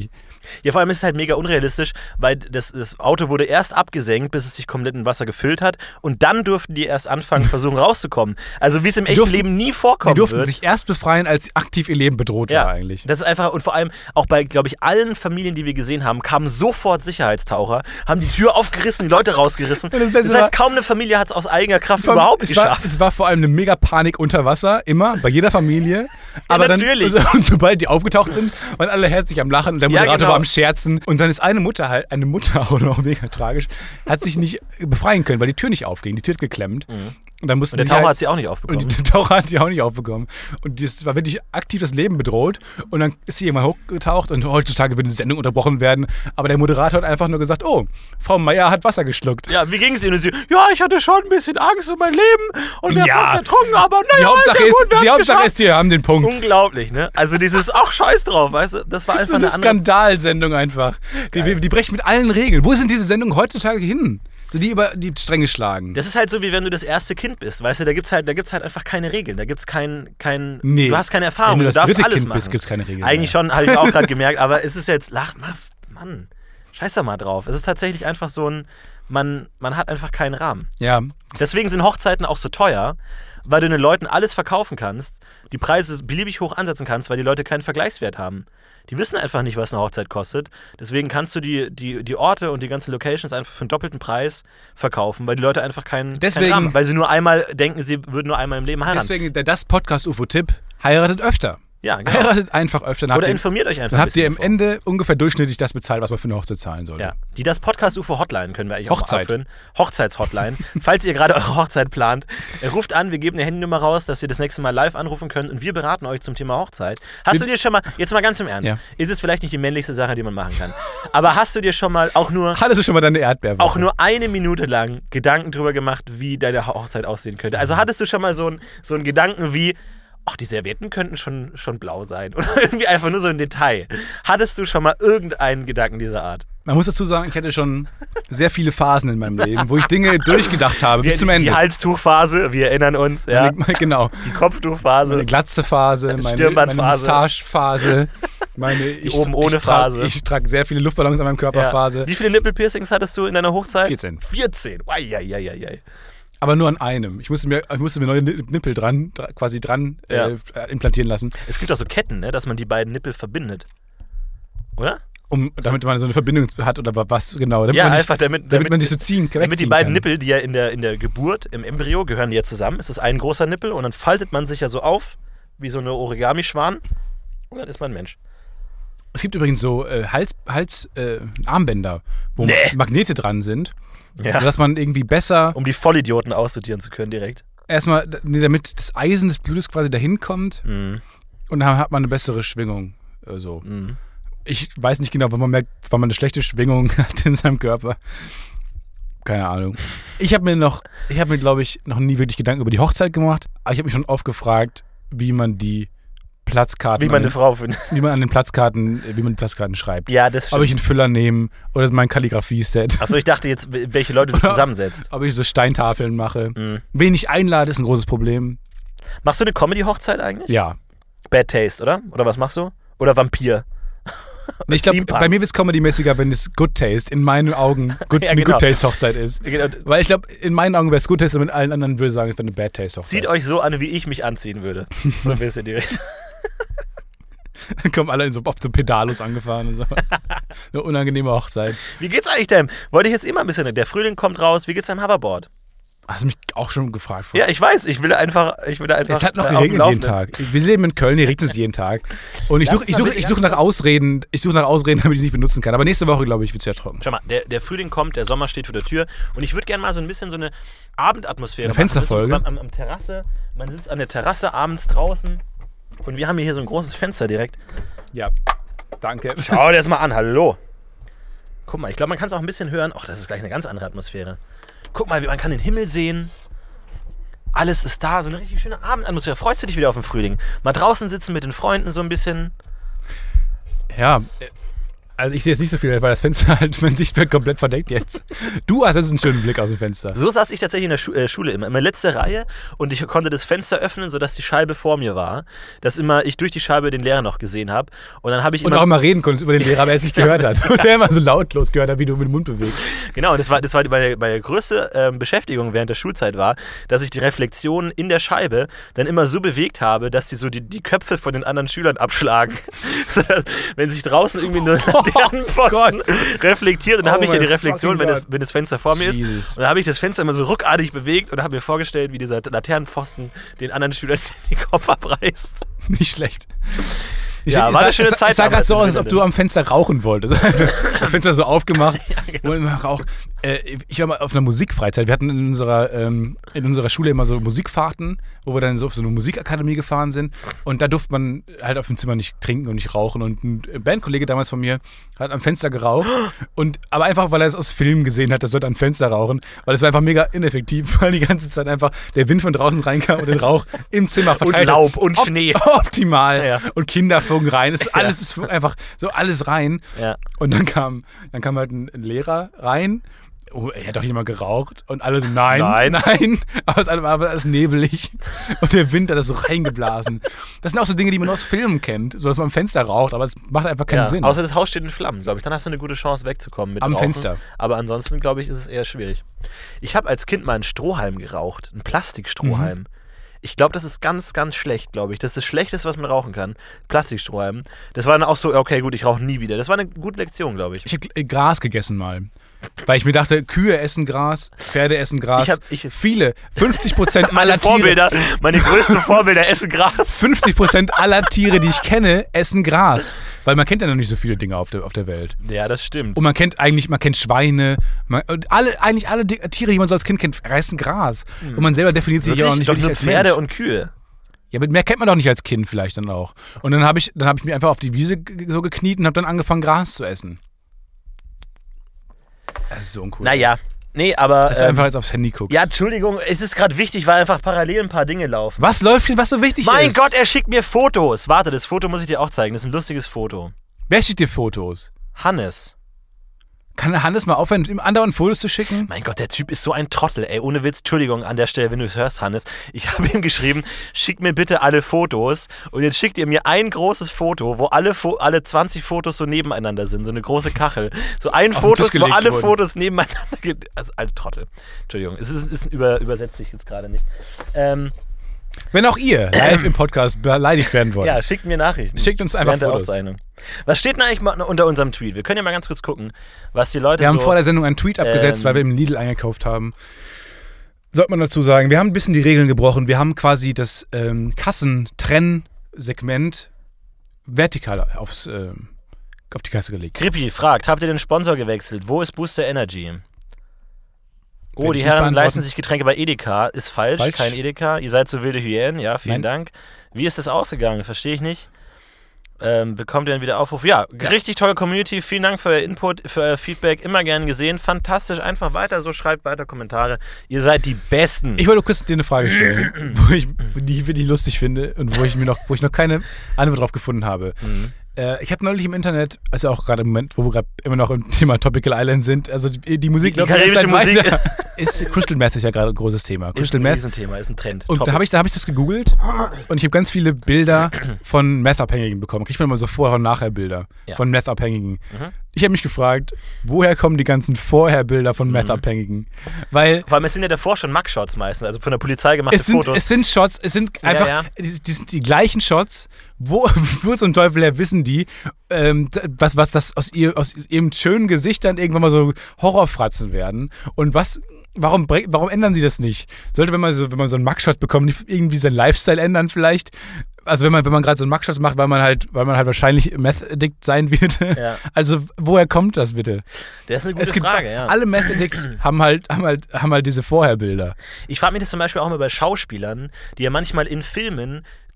Ja, vor allem ist es halt mega unrealistisch, weil das Auto wurde erst abgesenkt, bis es sich komplett in Wasser gefüllt hat und dann durften die erst anfangen, versuchen rauszukommen. Also wie es im echten Leben nie vorkommen Die durften wird. sich erst befreien, als aktiv ihr Leben bedroht war eigentlich. Das ist einfach, und vor allem auch bei, glaube ich, allen Familien, die wir gesehen haben, kamen sofort Sicherheitstaucher, haben die Tür aufgerissen, die Leute rausgerissen. Das heißt, kaum eine Familie hat es aus eigener Kraft überhaupt geschafft. Es war vor allem eine Mega-Panik unter Wasser, immer, bei jeder Familie. Aber natürlich. Und sobald die aufgetaucht sind, waren alle herzlich am Lachen und der Moderator genau. war am Scherzen. Und dann ist eine Mutter auch noch mega tragisch, hat sich nicht befreien können, weil die Tür nicht aufging. Die Tür hat geklemmt. Und dann mussten der Taucher hat sie auch nicht aufbekommen. Und der Taucher hat sie auch nicht aufbekommen. Und das war wirklich aktiv das Leben bedroht. Und dann ist sie irgendwann hochgetaucht und heutzutage würde die Sendung unterbrochen werden. Aber der Moderator hat einfach nur gesagt, oh, Frau Meier hat Wasser geschluckt. Ja, wie ging es Ihnen? Und sie, ja, ich hatte schon ein bisschen Angst um mein Leben und wäre fast ertrunken, aber naja, die Hauptsache ist, wir haben den Punkt. Unglaublich, ne? Also dieses, auch scheiß drauf, weißt du? Das war einfach eine Skandalsendung einfach. Die brechen mit allen Regeln. Wo sind diese Sendungen heutzutage hin? So die über die Stränge schlagen. Das ist halt so, wie wenn du das erste Kind bist, weißt du, da gibt's halt einfach keine Regeln, da gibt's nee. Du hast keine Erfahrung, wenn du du das darfst dritte alles Kind machen. bist, gibt's keine Regeln. Eigentlich schon, habe ich auch gerade gemerkt, aber es ist jetzt, Mann, scheiß doch mal drauf. Es ist tatsächlich einfach so man hat einfach keinen Rahmen. Ja. Deswegen sind Hochzeiten auch so teuer, weil du den Leuten alles verkaufen kannst, die Preise beliebig hoch ansetzen kannst, weil die Leute keinen Vergleichswert haben. Die wissen einfach nicht, was eine Hochzeit kostet. Deswegen kannst du die Orte und die ganzen Locations einfach für einen doppelten Preis verkaufen, weil die Leute einfach keinen Rahmen, weil sie nur einmal denken, sie würden nur einmal im Leben heiraten. Deswegen, das Podcast-UFO-Tipp, heiratet öfter. Ja, genau. Heiratet einfach öfter. Oder informiert euch einfach. Dann habt ihr am Ende ungefähr durchschnittlich das bezahlt, was man für eine Hochzeit zahlen sollte. Ja. Das Podcast-UFO-Hotline können wir eigentlich auch mal aufführen. Hochzeits-Hotline. Falls ihr gerade eure Hochzeit plant, ruft an, wir geben eine Handynummer raus, dass ihr das nächste Mal live anrufen könnt und wir beraten euch zum Thema Hochzeit. Hast du dir schon mal, jetzt mal ganz im Ernst, ist es vielleicht nicht die männlichste Sache, die man machen kann, aber hast du dir schon mal Hattest du schon mal deine Erdbeerwoche? Auch nur eine Minute lang Gedanken drüber gemacht, wie deine Hochzeit aussehen könnte? Also hattest du schon mal so einen Gedanken wie, ach, die Servietten könnten schon blau sein. Oder irgendwie einfach nur so ein Detail. Hattest du schon mal irgendeinen Gedanken dieser Art? Man muss dazu sagen, ich hatte schon sehr viele Phasen in meinem Leben, wo ich Dinge durchgedacht habe, bis zum Ende. Die Halstuchphase, wir erinnern uns. Ja. Genau. Die Kopftuchphase. Meine Glatzephase, meine Moustache-Phase. Die oben ohne Phase. Ich trage sehr viele Luftballons an meinem Körper Phase. Wie viele Nippelpiercings hattest du in deiner Hochzeit? 14. 14. Eieieiei. Aber nur an einem. Ich musste mir neue Nippel dran implantieren lassen. Es gibt auch so Ketten, ne, dass man die beiden Nippel verbindet. Oder? Damit man so eine Verbindung hat oder was genau. Damit man sich so ziehen kann. Damit die beiden Nippel, die ja in der Geburt, im Embryo, gehören die ja zusammen. Es ist ein großer Nippel und dann faltet man sich ja so auf, wie so eine Origami-Schwan. Und dann ist man ein Mensch. Es gibt übrigens so Armbänder, wo Magnete dran sind. Ja. Sodass man irgendwie besser... Um die Vollidioten aussortieren zu können direkt. Erstmal, damit das Eisen des Blutes quasi dahin kommt und dann hat man eine bessere Schwingung. So. Ich weiß nicht genau, wann man merkt, wann man eine schlechte Schwingung hat in seinem Körper. Keine Ahnung. Ich habe mir, glaube ich, noch nie wirklich Gedanken über die Hochzeit gemacht, aber ich habe mich schon oft gefragt, wie man die Platzkarten. Wie man eine Frau findet. Wie man die Platzkarten schreibt. Ja, das stimmt. Ob ich einen Füller nehme oder mein Kalligrafie-Set. Achso, ich dachte jetzt, welche Leute du zusammensetzt. Ob ich so Steintafeln mache. Wen ich einlade, ist ein großes Problem. Machst du eine Comedy-Hochzeit eigentlich? Ja. Bad Taste, oder? Oder was machst du? Oder Vampir? Nee, ich glaube, bei mir wird es comedy-mäßiger, wenn es Good Taste in meinen Augen eine Good Taste-Hochzeit ist. Genau. Weil ich glaube, in meinen Augen wäre es Good Taste und mit allen anderen würde ich sagen, es wäre eine Bad Taste-Hochzeit. Zieht euch so an, wie ich mich anziehen würde. So ein bisschen direkt. Dann kommen alle auf so Pedalos angefahren und so. Eine unangenehme Hochzeit. Wie geht's eigentlich deinem? Wollte ich jetzt immer ein bisschen. Der Frühling kommt raus. Wie geht's deinem Hoverboard? Hast du mich auch schon gefragt? Ja, ich weiß. Ich will einfach. Es hat noch geregnet jeden Tag. Wir leben in Köln, hier regnet es jeden Tag. Und ich suche nach Ausreden. damit ich es nicht benutzen kann. Aber nächste Woche, glaube ich, wird es ja trocken. Schau mal, der Frühling kommt, der Sommer steht vor der Tür. Und ich würde gerne mal so ein bisschen so eine Abendatmosphäre machen. Fensterfolge. Am Terrasse. Man sitzt an der Terrasse abends draußen. Und wir haben hier so ein großes Fenster direkt. Ja, danke. Schau dir das mal an, hallo. Guck mal, ich glaube, man kann es auch ein bisschen hören. Ach, das ist gleich eine ganz andere Atmosphäre. Guck mal, man kann den Himmel sehen. Alles ist da, so eine richtig schöne Abendatmosphäre. Freust du dich wieder auf den Frühling? Mal draußen sitzen mit den Freunden so ein bisschen. Ja, Also ich sehe jetzt nicht so viel, weil das Fenster halt, mein Sichtfeld komplett verdeckt jetzt. Du hast jetzt einen schönen Blick aus dem Fenster. So saß ich tatsächlich in der Schule immer letzte Reihe und ich konnte das Fenster öffnen, sodass die Scheibe vor mir war, dass immer ich durch die Scheibe den Lehrer noch gesehen habe. Und dann habe ich und auch immer reden konntest über den Lehrer, aber er es nicht gehört hat. Und er immer so lautlos gehört hat, wie du mit dem Mund bewegst. Genau, das war meine größte Beschäftigung während der Schulzeit war, dass ich die Reflexionen in der Scheibe dann immer so bewegt habe, dass die so die Köpfe von den anderen Schülern abschlagen. Sodass, wenn sich draußen irgendwie nur deren Pfosten reflektiert und dann habe ich ja die Reflexion, wenn das Fenster vor mir ist. Und dann habe ich das Fenster immer so ruckartig bewegt und habe mir vorgestellt, wie dieser Laternenpfosten den anderen Schülern den Kopf abreißt. Nicht schlecht. Ja, war eine schöne Zeit. Es sah gerade so aus, als ob du am Fenster rauchen wolltest. Das Fenster so aufgemacht. Ja, genau. Und immer Rauch. Ich war mal auf einer Musikfreizeit. Wir hatten in unserer Schule immer so Musikfahrten, wo wir dann so auf so eine Musikakademie gefahren sind. Und da durfte man halt auf dem Zimmer nicht trinken und nicht rauchen. Und ein Bandkollege damals von mir hat am Fenster geraucht. Aber einfach, weil er es aus Filmen gesehen hat, das sollte am Fenster rauchen. Weil es war einfach mega ineffektiv, weil die ganze Zeit einfach der Wind von draußen reinkam und den Rauch im Zimmer verteilt. Und Laub und Schnee. Optimal. Ja. Und Kinder flogen rein. Es ist einfach so alles rein. Ja. Und dann kam halt ein Lehrer rein. Oh, er hat doch jemand geraucht. Und alle so, nein. Aber es war alles nebelig. Und der Wind hat das so reingeblasen. Das sind auch so Dinge, die man aus Filmen kennt. So, dass man am Fenster raucht. Aber es macht einfach keinen Sinn. Außer das Haus steht in Flammen, glaube ich. Dann hast du eine gute Chance, wegzukommen mit am Rauchen. Fenster. Aber ansonsten, glaube ich, ist es eher schwierig. Ich habe als Kind mal einen Strohhalm geraucht. Einen Plastikstrohhalm. Ich glaube, das ist ganz, ganz schlecht, glaube ich. Das ist das Schlechteste, was man rauchen kann. Plastikstrohhalm. Das war dann auch so, okay, gut, ich rauche nie wieder. Das war eine gute Lektion, glaube ich. Ich habe Gras gegessen mal. Weil ich mir dachte, Kühe essen Gras, Pferde essen Gras. Viele, 50% aller Tiere. Meine größten Vorbilder essen Gras. 50% aller Tiere, die ich kenne, essen Gras. Weil man kennt ja noch nicht so viele Dinge auf der Welt. Ja, das stimmt. Und man kennt Schweine. Eigentlich alle Tiere, die man so als Kind kennt, essen Gras. Und man selber definiert sich ja auch nicht doch nur als Pferde Mensch. und Kühe. Ja, aber mehr kennt man doch nicht als Kind vielleicht dann auch. Und dann habe ich mich einfach auf die Wiese so gekniet und habe dann angefangen, Gras zu essen. Das ist so uncool. Naja, nee, aber... Dass du einfach jetzt aufs Handy guckst. Ja, Entschuldigung, es ist gerade wichtig, weil einfach parallel ein paar Dinge laufen. Was läuft, was so wichtig ist? Mein Gott, er schickt mir Fotos. Warte, das Foto muss ich dir auch zeigen. Das ist ein lustiges Foto. Wer schickt dir Fotos? Hannes. Kann Hannes mal aufhören, ihm andauernd Fotos zu schicken? Mein Gott, der Typ ist so ein Trottel, ey. Ohne Witz, Entschuldigung an der Stelle, wenn du es hörst, Hannes. Ich habe ihm geschrieben, schick mir bitte alle Fotos. Und jetzt schickt ihr mir ein großes Foto, wo alle 20 Fotos so nebeneinander sind. So eine große Kachel. So ein Foto, wo alle Fotos nebeneinander... Also, alte Trottel. Entschuldigung, übersetzt sich jetzt gerade nicht. Wenn auch ihr live im Podcast beleidigt werden wollt. Ja, schickt mir Nachrichten. Schickt uns einfach Fotos. Was steht denn eigentlich mal unter unserem Tweet? Wir können ja mal ganz kurz gucken, was die Leute Wir haben vor der Sendung einen Tweet abgesetzt, weil wir im Lidl eingekauft haben. Sollte man dazu sagen, wir haben ein bisschen die Regeln gebrochen. Wir haben quasi das Kassentrennsegment vertikal auf die Kasse gelegt. Krippi fragt, habt ihr den Sponsor gewechselt? Wo ist Booster Energy? Oh, die Herren leisten sich Getränke bei Edeka. Ist falsch, kein Edeka. Ihr seid so wilde Hyänen. Ja, vielen Dank. Wie ist das ausgegangen? Verstehe ich nicht. Bekommt ihr dann wieder Aufruf? Ja, richtig tolle Community. Vielen Dank für euer Input, für euer Feedback. Immer gern gesehen. Fantastisch. Einfach weiter so. Schreibt weiter Kommentare. Ihr seid die Besten. Ich wollte kurz dir eine Frage stellen, die ich wirklich lustig finde und wo ich noch keine Antwort drauf gefunden habe. Ich habe neulich im Internet, also auch gerade im Moment, wo wir gerade immer noch im Thema Tropical Island sind, also die Musik die karibische Musik ist Crystal Meth ist ja gerade ein großes Thema. Crystal Meth ist ein Thema, ist ein Trend. Und da habe ich das gegoogelt und ich habe ganz viele Bilder von Meth-Abhängigen bekommen. Kriegt man mal so Vorher- und Nachher-Bilder von Meth-Abhängigen. Ich habe mich gefragt, woher kommen die ganzen Vorher-Bilder von Meth-Abhängigen? Weil vor allem, es sind ja davor schon Mugshots meistens, also von der Polizei gemachte Fotos. Es sind Shots, es sind einfach, die sind die gleichen Shots, wo zum Teufel her wissen die, was das aus ihrem schönen Gesicht dann irgendwann mal so Horrorfratzen werden. Und warum ändern sie das nicht? Sollte, wenn man so einen Mugshot bekommt, nicht irgendwie seinen Lifestyle ändern vielleicht? Also wenn man gerade so einen Mugshot macht, weil man halt wahrscheinlich Meth-Addict sein wird. Ja. Also woher kommt das bitte? Das ist eine gute Frage, ja. Alle Meth-Addicts haben halt diese Vorherbilder. Ich frage mich das zum Beispiel auch immer bei Schauspielern, die ja manchmal in Filmen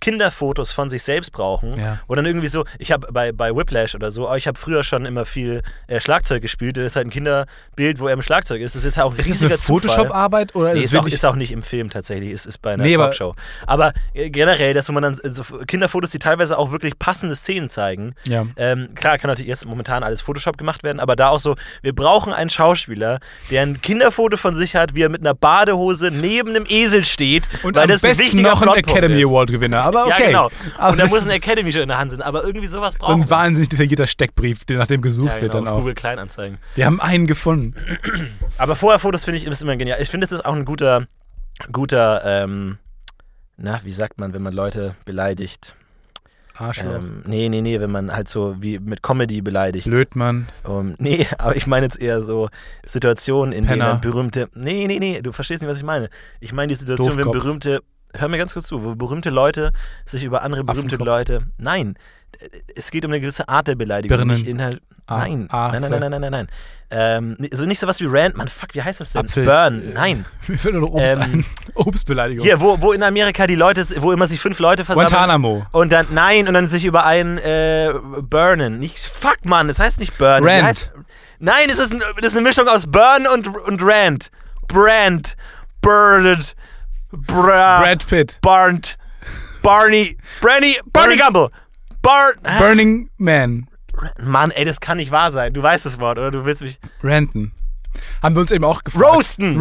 Kinderfotos von sich selbst brauchen. Ja. Oder dann irgendwie so, ich habe bei Whiplash oder so, ich habe früher schon immer viel Schlagzeug gespielt. Das ist halt ein Kinderbild, wo er im Schlagzeug ist. Das ist jetzt auch ein Ist das riesiger eine Photoshop-Arbeit oder ist es wirklich... ist auch nicht im Film tatsächlich, ist bei einer Talkshow. Aber generell, dass man dann so Kinderfotos, die teilweise auch wirklich passende Szenen zeigen. Ja. Klar, kann natürlich jetzt momentan alles Photoshop gemacht werden, aber da auch so, wir brauchen einen Schauspieler, der ein Kinderfoto von sich hat, wie er mit einer Badehose neben einem Esel steht. Und weil am das besten noch ein Academy Award-Gewinner. Aber okay. Ja, genau. Aber und da muss ein Academy schon in der Hand sein. Aber irgendwie sowas brauchen wir. So ein wahnsinnig detaillierter Steckbrief, der nach dem gesucht wird dann auch. Google Kleinanzeigen. Wir haben einen gefunden. Aber Vorher-Fotos finde ich ist immer genial. Ich finde, es ist auch ein guter wie sagt man, wenn man Leute beleidigt? Arschloch. Nee, wenn man halt so wie mit Comedy beleidigt. Blödmann. Nee, aber ich meine jetzt eher so Situationen, in Penner. denen berühmte... Nee, du verstehst nicht, was ich meine. Ich meine die Situation, wenn Doofkopf. berühmte... Hör mir ganz kurz zu, wo berühmte Leute sich über andere berühmte Affenkopf. Leute... Nein, es geht um eine gewisse Art der Beleidigung, Birnen. nicht Inhalt... Nein. Nein. So nicht sowas wie Rant, Mann, fuck, wie heißt das denn? Apfel. Burn, nein. Mir fällt nur noch Obst ein. Obstbeleidigung. Hier, wo in Amerika die Leute, wo immer sich 5 Leute versammeln. Guantanamo. Und dann sich über einen burnen. Nicht, fuck, Mann, das heißt nicht burnen. Rant. Nein, das ist eine Mischung aus burn und rant. Brand. Burned. Brad Pitt. Barned. Barney Gumble. Burning Man. Mann, ey, das kann nicht wahr sein. Du weißt das Wort, oder? Du willst mich... Ranten. Haben wir uns eben auch gefragt. Roasten!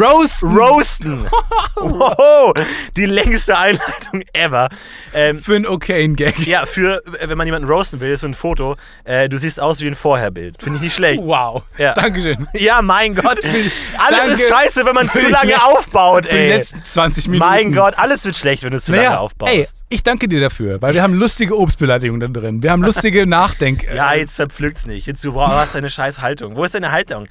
Wow, die längste Einleitung ever. Für einen okayen Gag. Ja, wenn man jemanden roasten will, ist so ein Foto. Du siehst aus wie ein Vorherbild. Finde ich nicht schlecht. Wow. Ja. Dankeschön. Ja, mein Gott. Alles ist Danke scheiße, wenn man für zu die lange aufbaut, Für die ey. letzten 20 Minuten. Mein Gott, alles wird schlecht, wenn du zu lange aufbaust. Ey, ich danke dir dafür, weil wir haben lustige Obstbeleidigungen da drin. Wir haben lustige Ja, jetzt zerpflückt's nicht. Jetzt du hast deine scheiß Haltung. Wo ist deine Haltung?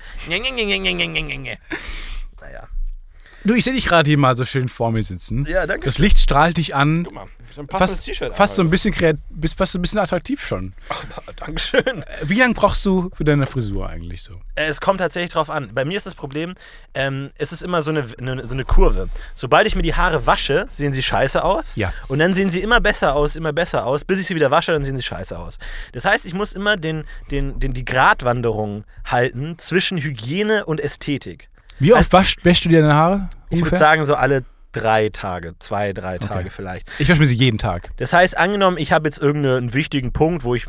Naja. Du, ich sehe dich gerade hier mal so schön vor mir sitzen. Ja, danke. Das Licht strahlt dich an. Guck mal, ich hab ein passendes T-Shirt Fast so ein bisschen bist fast so ein bisschen attraktiv schon. Ach, Dankeschön. Wie lange brauchst du für deine Frisur eigentlich so? Es kommt tatsächlich drauf an. Bei mir ist das Problem, es ist immer so eine Kurve. Sobald ich mir die Haare wasche, sehen sie scheiße aus. Ja. Und dann sehen sie immer besser aus, bis ich sie wieder wasche, dann sehen sie scheiße aus. Das heißt, ich muss immer die Gratwanderung halten zwischen Hygiene und Ästhetik. Wie oft wäschst du dir deine Haare? Ich würde sagen, so alle 3 Tage, 2-3 Tage vielleicht. Ich wasche mir sie jeden Tag. Das heißt, angenommen, ich habe jetzt irgendeinen wichtigen Punkt, wo ich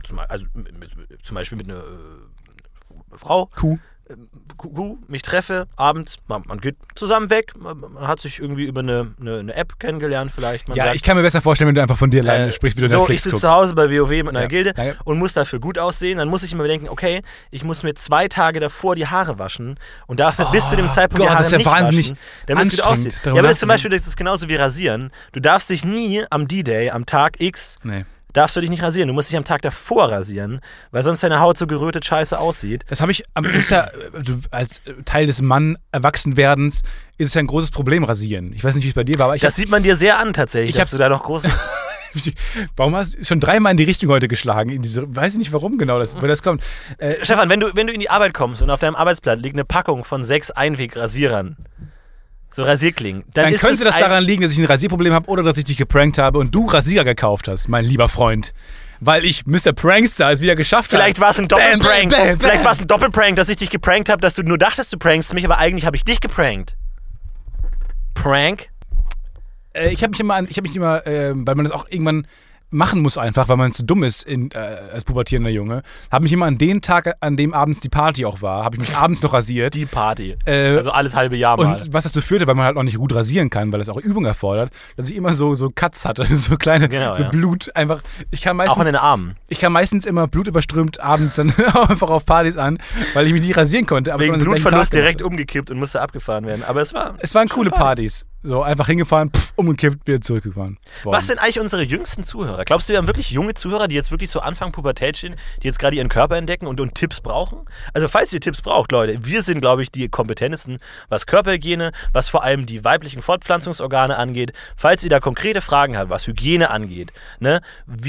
zum Beispiel mit einer Frau, Kuh, mich treffe, abends, man geht zusammen weg, man hat sich irgendwie über eine App kennengelernt vielleicht. Man sagt, ich kann mir besser vorstellen, wenn du einfach von dir alleine sprichst, wie du Netflix ich sitze guckst. zu Hause bei WoW mit einer Gilde Ja. und muss dafür gut aussehen, dann muss ich immer denken, okay, ich muss mir 2 Tage davor die Haare waschen und dafür bis zu dem Zeitpunkt die Haare das ist ja nicht wahnsinnig waschen, damit es gut anstrengend, aussieht. darüber Ja, aber das ist zum nachzudenken. Beispiel, das ist genauso wie rasieren. Du darfst dich nie am D-Day, am Tag X, darfst du dich nicht rasieren. Du musst dich am Tag davor rasieren, weil sonst deine Haut so gerötet scheiße aussieht. Das habe ich, ist ja, als Teil des Mann-Erwachsenwerdens ist es ja ein großes Problem, rasieren. Ich weiß nicht, wie es bei dir war, aber das sieht man dir sehr an tatsächlich, dass du da noch groß... Warum hast du schon 3-mal in die Richtung heute geschlagen? Weiß ich nicht, warum genau das kommt. Stefan, wenn du in die Arbeit kommst und auf deinem Arbeitsplatz liegt eine Packung von 6 Einwegrasierern, so Rasierklingen, dann könnte das daran liegen, dass ich ein Rasierproblem habe oder dass ich dich geprankt habe und du Rasierer gekauft hast, mein lieber Freund. Weil ich Mr. Prankster es wieder geschafft habe. Vielleicht war es ein Doppelprank. Vielleicht war es ein Doppelprank, dass ich dich geprankt habe, dass du nur dachtest, du prankst mich, aber eigentlich habe ich dich geprankt. Prank? Ich habe mich immer, weil man das auch irgendwann machen muss einfach, weil man zu dumm ist als pubertierender Junge, habe mich immer an den Tag, an dem abends die Party auch war, habe ich mich abends noch rasiert. Die Party. Also alles halbe Jahr mal. Und was dazu führte, weil man halt auch nicht gut rasieren kann, weil das auch Übung erfordert, dass ich immer so Cuts hatte, so kleine, Blut einfach. Ich kann meistens, auch an den Armen. Ich kam meistens immer blutüberströmt abends dann einfach auf Partys an, weil ich mich nicht rasieren konnte. Aber wegen Blutverlust direkt umgekippt und musste abgefahren werden. Aber es waren coole Partys. So einfach hingefahren, umgekippt, wieder zurückgefahren. Was sind eigentlich unsere jüngsten Zuhörer? Glaubst du, wir haben wirklich junge Zuhörer, die jetzt wirklich so Anfang Pubertät stehen, die jetzt gerade ihren Körper entdecken und Tipps brauchen? Also falls ihr Tipps braucht, Leute, wir sind, glaube ich, die kompetentesten, was Körperhygiene, was vor allem die weiblichen Fortpflanzungsorgane angeht. Falls ihr da konkrete Fragen habt, was Hygiene angeht, ne? Wie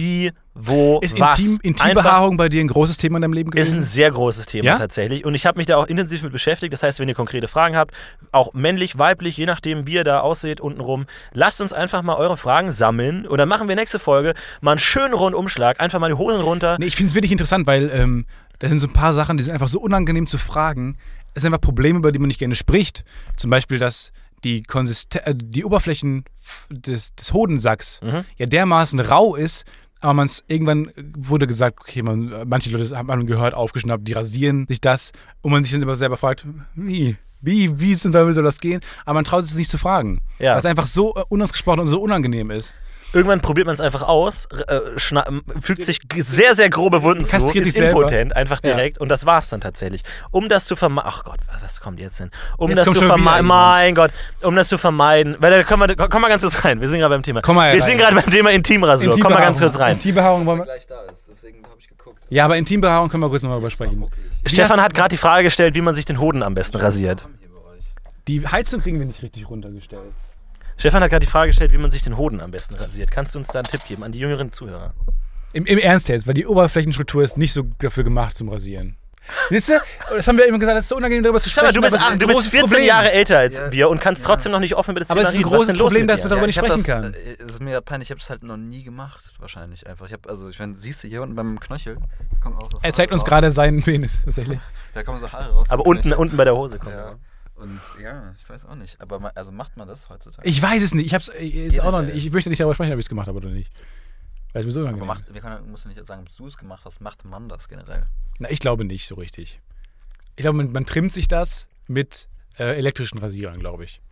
wo Ist was. Intimbehaarung bei dir ein großes Thema in deinem Leben Ist gewesen? ein sehr großes Thema Ja? tatsächlich. Und ich habe mich da auch intensiv mit beschäftigt. Das heißt, wenn ihr konkrete Fragen habt, auch männlich, weiblich, je nachdem, wie ihr da ausseht, untenrum, lasst uns einfach mal eure Fragen sammeln. Und dann machen wir nächste Folge mal einen schönen Rundumschlag. Einfach mal die Hosen runter. Nee, ich finde es wirklich interessant, weil das sind so ein paar Sachen, die sind einfach so unangenehm zu fragen. Es sind einfach Probleme, über die man nicht gerne spricht. Zum Beispiel, dass die Oberflächen des Hodensacks ja dermaßen rau ist, aber irgendwann wurde gesagt, okay, manche Leute hat man gehört, aufgeschnappt, die rasieren sich das und man sich dann immer selber fragt, wie zum Teufel soll das gehen? Aber man traut es nicht zu fragen, Ja. weil es einfach so unausgesprochen und so unangenehm ist. Irgendwann probiert man es einfach aus, fügt sich sehr, sehr grobe Wunden zu, Kastriert ist sich selber. impotent, einfach direkt. Und das war's dann tatsächlich. Um das zu vermeiden, ach Gott, was kommt jetzt denn? Um Jetzt das kommt zu schon wieder vermeiden, jemand. mein Gott, um das zu vermeiden, weil da komm mal ganz kurz rein, wir sind gerade beim Thema. Komm mal wir rein. sind gerade beim Thema Intimrasur, komm mal ganz kurz rein. Intimbehaarung wollen wir. Gleich da ist, deswegen habe ich geguckt. Ja, aber Intimbehaarung können wir kurz nochmal drüber sprechen. Stefan hat gerade die Frage gestellt, wie man sich den Hoden am besten rasiert. Hier bei euch. Die Heizung kriegen wir nicht richtig runtergestellt. Stefan hat gerade die Frage gestellt, wie man sich den Hoden am besten rasiert. Kannst du uns da einen Tipp geben an die jüngeren Zuhörer? Im Ernst jetzt, weil die Oberflächenstruktur ist nicht so dafür gemacht zum Rasieren. Siehst du? Das haben wir eben gesagt, das ist so unangenehm darüber zu sprechen. Stefan, du aber es ist ein bist großes 14 Problem. Jahre älter als wir und kannst trotzdem noch nicht offen über das Aber Thema es ist ein reden. Was großes denn los Problem, mit dass dir? man darüber ich nicht hab sprechen kann. Es ist mir ja peinlich, ich habe es halt noch nie gemacht, wahrscheinlich einfach. Ich meine, siehst du hier unten beim Knöchel, kommt auch so Er zeigt Haare uns raus. gerade seinen Penis, tatsächlich. Da kommen so Haare raus. Aber vom Knöchel. unten bei der Hose kommt Ja. Und ja, ich weiß auch nicht. Aber also macht man das heutzutage? Ich weiß es nicht. Ich hab's jetzt auch noch Generell. nicht. Ich möchte nicht darüber sprechen, ob ich es gemacht habe oder nicht. Weil es mir so Aber unangenehm. musst du nicht sagen, ob du es gemacht hast, macht man das generell? Na, ich glaube nicht so richtig. Ich glaube, man trimmt sich das mit elektrischen Rasierern, glaube ich.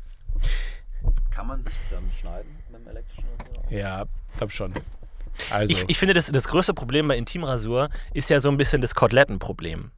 Kann man sich dann schneiden mit dem elektrischen Rasierer? Ja, glaube schon. Also, Ich finde, das größte Problem bei Intimrasur ist ja so ein bisschen das Kotelettenproblem.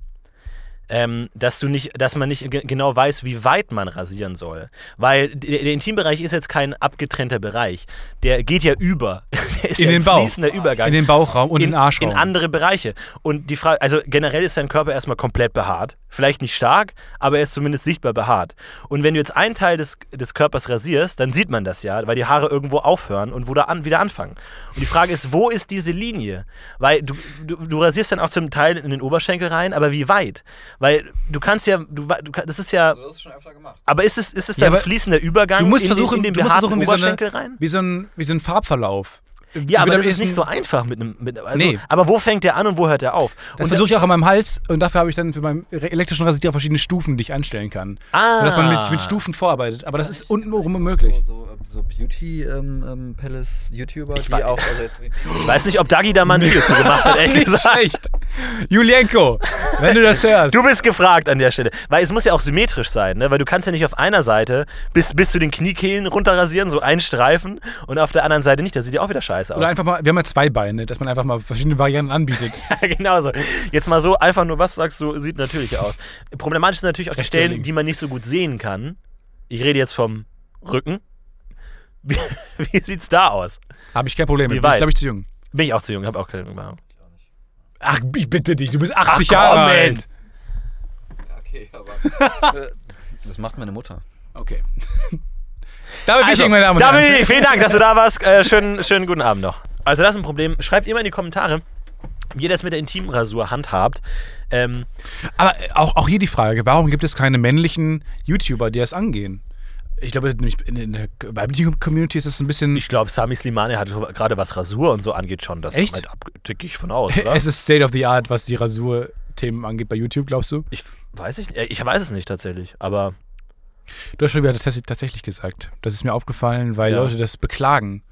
Dass man nicht genau weiß, wie weit man rasieren soll. Weil der Intimbereich ist jetzt kein abgetrennter Bereich. Der geht ja über. Der ist in ja den ein Bauch. fließender Übergang. In den Bauchraum und in den Arschraum. In andere Bereiche. Und die Frage, also generell ist dein Körper erstmal komplett behaart. Vielleicht nicht stark, aber er ist zumindest sichtbar behaart. Und wenn du jetzt einen Teil des Körpers rasierst, dann sieht man das ja, weil die Haare irgendwo aufhören und wieder anfangen. Und die Frage ist, wo ist diese Linie? Weil du rasierst dann auch zum Teil in den Oberschenkel rein, aber wie weit? Weil du kannst ja, das ist ja, Du hast es schon öfter gemacht. aber ist es Ja, dann ein aber fließender Übergang du musst in versuchen, den du musst behaarten versuchen Oberschenkel rein? wie so ein Farbverlauf. Ja, aber Wird das am ist nicht ehesten- so einfach also, Nee. aber wo fängt der an und wo hört der auf? Das Und versuche ich auch an meinem Hals und dafür habe ich dann für meinen elektrischen Rasierer verschiedene Stufen, die ich anstellen kann. Sodass man mit Stufen vorarbeitet. Aber das ist untenrum unmöglich. So Beauty-Palace-YouTuber, die weiß- auch, also jetzt wie ich weiß nicht, ob Dagi da mal ein Video zu gemacht hat, ehrlich Nicht gesagt. schlecht. Julienko, wenn du das hörst. Du bist gefragt an der Stelle. Weil es muss ja auch symmetrisch sein, ne? Weil du kannst ja nicht auf einer Seite bis zu den Kniekehlen runterrasieren, so einen Streifen, und auf der anderen Seite nicht. Das sieht ja auch wieder scheiße aus. Oder einfach mal, wir haben ja zwei Beine, dass man einfach mal verschiedene Varianten anbietet. Ja, genau so. Jetzt mal so, einfach nur, was sagst du, sieht natürlich aus. Problematisch sind natürlich auch die Rechts oder Stellen, links? die man nicht so gut sehen kann. Ich rede jetzt vom Rücken. Wie sieht's da aus? Habe ich kein Problem mit. Wie Bin ich, weit? glaube ich, zu jung. Bin ich auch zu jung, habe auch keine Ahnung. Ach, ich bitte dich, du bist 80 Ach, Jahre komm, alt. Okay, aber das macht meine Mutter. Okay. Damit bin ich, meine Damen und Herren. David, vielen Dank, dass du da warst. Schönen guten Abend noch. Also das ist ein Problem. Schreibt immer in die Kommentare, wie ihr das mit der Intimrasur handhabt. Aber auch hier die Frage, warum gibt es keine männlichen YouTuber, die das angehen? Ich glaube, in der weiblichen Community ist es ein bisschen... Ich glaube, Sami Slimani hat gerade was Rasur und so angeht schon. Das Echt? tick ich von aus, oder? Es ist State of the Art, was die Rasur-Themen angeht bei YouTube, glaubst du? Ich weiß es nicht tatsächlich, aber Du hast schon wieder tatsächlich gesagt. Das ist mir aufgefallen, weil Ja. Leute das beklagen.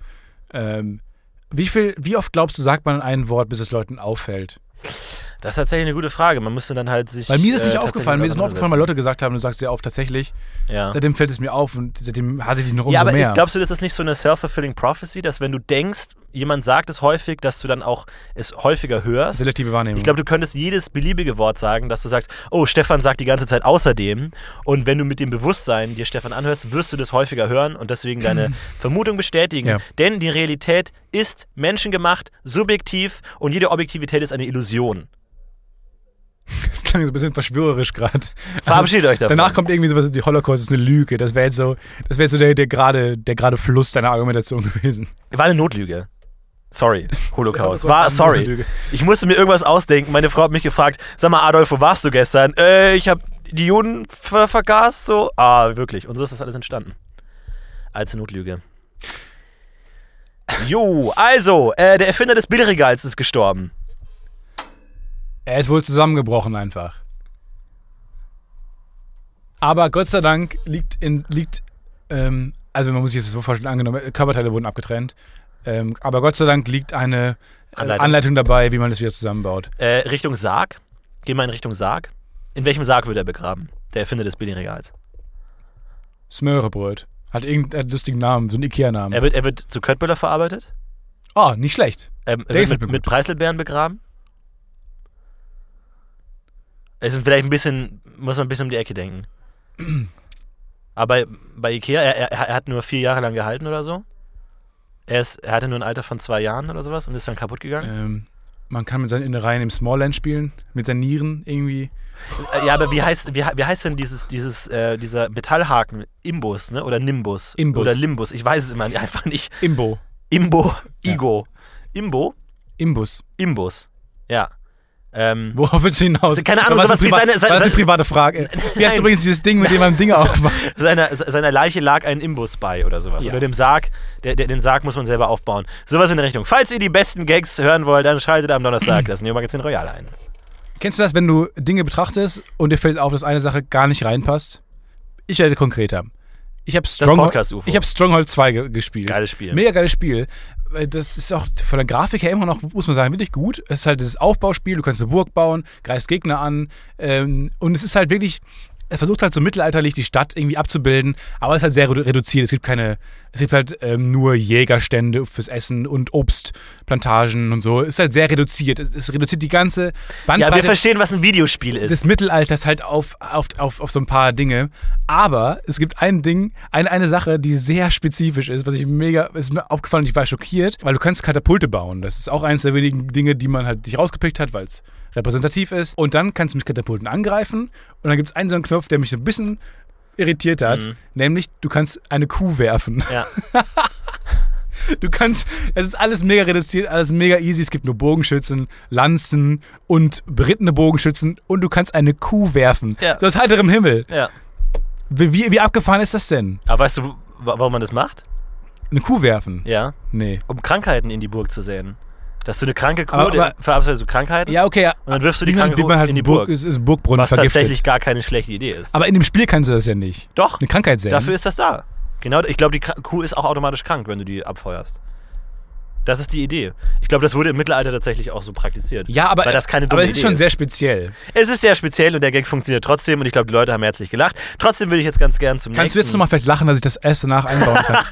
Wie oft glaubst du, sagt man ein Wort, bis es Leuten auffällt? das ist tatsächlich eine gute Frage. Man müsste dann halt sich. Weil mir ist es nicht tatsächlich aufgefallen. Mir ist es nur aufgefallen, weil auseinandersetzen. Leute gesagt haben, du sagst sehr oft tatsächlich. Ja. Seitdem fällt es mir auf und seitdem hasse ich dich noch umso Ja, aber mehr. glaubst du, das ist nicht so eine self-fulfilling prophecy, dass wenn du denkst, jemand sagt es häufig, dass du dann auch es häufiger hörst? Selektive Wahrnehmung. Ich glaube, du könntest jedes beliebige Wort sagen, dass du sagst, oh, Stefan sagt die ganze Zeit außerdem. Und wenn du mit dem Bewusstsein dir Stefan anhörst, wirst du das häufiger hören und deswegen deine Vermutung bestätigen. Ja. Denn die Realität ist menschengemacht, subjektiv und jede Objektivität ist eine Illusion. Das klang so ein bisschen verschwörerisch gerade. Verabschiedet euch davon. Danach kommt irgendwie sowas, die Holocaust ist eine Lüge. Das wäre jetzt so der gerade Fluss deiner Argumentation gewesen. War eine Notlüge. Sorry, Holocaust. Holocaust war eine Sorry. Lüge. Ich musste mir irgendwas ausdenken. Meine Frau hat mich gefragt, sag mal, Adolf, wo warst du gestern? Ich habe die Juden vergast, so. Wirklich. Und so ist das alles entstanden. Als Notlüge. Jo, also, der Erfinder des Bilderregals ist gestorben. Er ist wohl zusammengebrochen einfach. Aber Gott sei Dank also man muss sich das so vorstellen, angenommen, Körperteile wurden abgetrennt. Aber Gott sei Dank liegt eine Anleitung dabei, wie man das wieder zusammenbaut. Richtung Sarg. Geh mal in Richtung Sarg. In welchem Sarg wird er begraben? Der Erfinder des Billigregals. Smörebröt. Hat irgendeinen lustigen Namen, so einen Ikea-Namen. Er wird zu Köttböller verarbeitet. Oh, nicht schlecht. Er wird mit Preiselbeeren begraben. Es ist vielleicht muss man ein bisschen um die Ecke denken. Aber bei Ikea, er hat nur 4 Jahre lang gehalten oder so. Er hatte nur ein Alter von 2 Jahren oder sowas und ist dann kaputt gegangen. Man kann mit seinen Innereien im Smallland spielen, mit seinen Nieren irgendwie. Ja, aber wie heißt denn dieser Metallhaken? Imbus, ne? Oder Nimbus? Imbus. Oder Limbus. Ich weiß es immer einfach nicht. Imbo. Igo. Imbo? Imbus. Imbus. Ja. Worauf willst du hinaus? Keine Ahnung, sowas wie das ist eine private Frage. Wie heißt übrigens dieses Ding, mit dem man Dinge aufmacht? Seiner Leiche lag ein Imbus bei oder sowas. Ja. Oder dem Sarg. Den Sarg muss man selber aufbauen. Sowas in der Richtung. Falls ihr die besten Gags hören wollt, dann schaltet am Donnerstag das Neo-Magazin Royal ein. Kennst du das, wenn du Dinge betrachtest und dir fällt auf, dass eine Sache gar nicht reinpasst? Ich werde konkreter. Ich habe Stronghold 2 gespielt. Geiles Spiel. Mega geiles Spiel. Das ist auch von der Grafik her immer noch, muss man sagen, wirklich gut. Es ist halt dieses Aufbauspiel, du kannst eine Burg bauen, greifst Gegner an und es ist halt wirklich, es versucht halt so mittelalterlich die Stadt irgendwie abzubilden, aber es ist halt sehr reduziert. Es gibt halt nur Jägerstände fürs Essen und Obstplantagen und so. Es ist halt sehr reduziert. Es reduziert die ganze Bandbreite. Ja, wir verstehen, was ein Videospiel ist. Des Mittelalters halt auf so ein paar Dinge. Aber es gibt ein Ding, eine Sache, die sehr spezifisch ist, ist mir aufgefallen und ich war schockiert, weil du kannst Katapulte bauen. Das ist auch eines der wenigen Dinge, die man halt sich rausgepickt hat, weil es repräsentativ ist. Und dann kannst du mit Katapulten angreifen und dann gibt es einen so einen Knopf, der mich so ein bisschen irritiert hat, nämlich du kannst eine Kuh werfen. Ja. Es ist alles mega reduziert, alles mega easy. Es gibt nur Bogenschützen, Lanzen und berittene Bogenschützen und du kannst eine Kuh werfen. Ja. So aus heiterem Himmel. Ja. Wie abgefahren ist das denn? Aber weißt du, warum man das macht? Eine Kuh werfen? Ja. Nee. Um Krankheiten in die Burg zu säen. Dass du eine kranke Kuh, verabsäust du Krankheiten. Ja, okay. Und dann wirfst du die kranke Kuh halt in die Burg. Ist Burgbrunnen was vergiftet. Tatsächlich gar keine schlechte Idee ist. Aber in dem Spiel kannst du das ja nicht. Doch. Eine Krankheit säen. Dafür ist das da. Genau, ich glaube, die Kuh ist auch automatisch krank, wenn du die abfeuerst. Das ist die Idee. Ich glaube, das wurde im Mittelalter tatsächlich auch so praktiziert. Ja, aber, weil das keine dumme aber es ist Idee schon sehr speziell. Es ist sehr speziell und der Gag funktioniert trotzdem und ich glaube, die Leute haben herzlich gelacht. Trotzdem würde ich jetzt ganz gern zum Kannst du jetzt nochmal vielleicht lachen, dass ich das erst danach einbauen kann?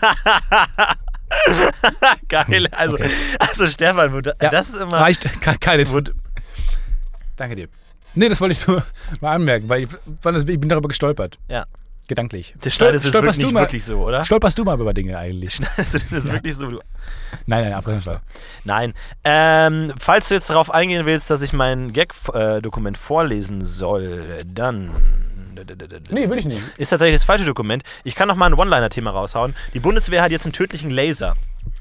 Geil. Also, okay. Also Stefan, das ist immer... Reicht, keine... Danke dir. Nee, das wollte ich nur mal anmerken, weil ich bin darüber gestolpert. Ja. Gedanklich. Das schneidest du wirklich so, oder? Stolperst du mal über Dinge eigentlich? Schneidest du das wirklich so? Nein, auf keinen Fall. Nein. Falls du jetzt darauf eingehen willst, dass ich mein Gag-Dokument vorlesen soll, dann... Nee, will ich nicht. Ist tatsächlich das falsche Dokument. Ich kann noch mal ein One-Liner-Thema raushauen. Die Bundeswehr hat jetzt einen tödlichen Laser.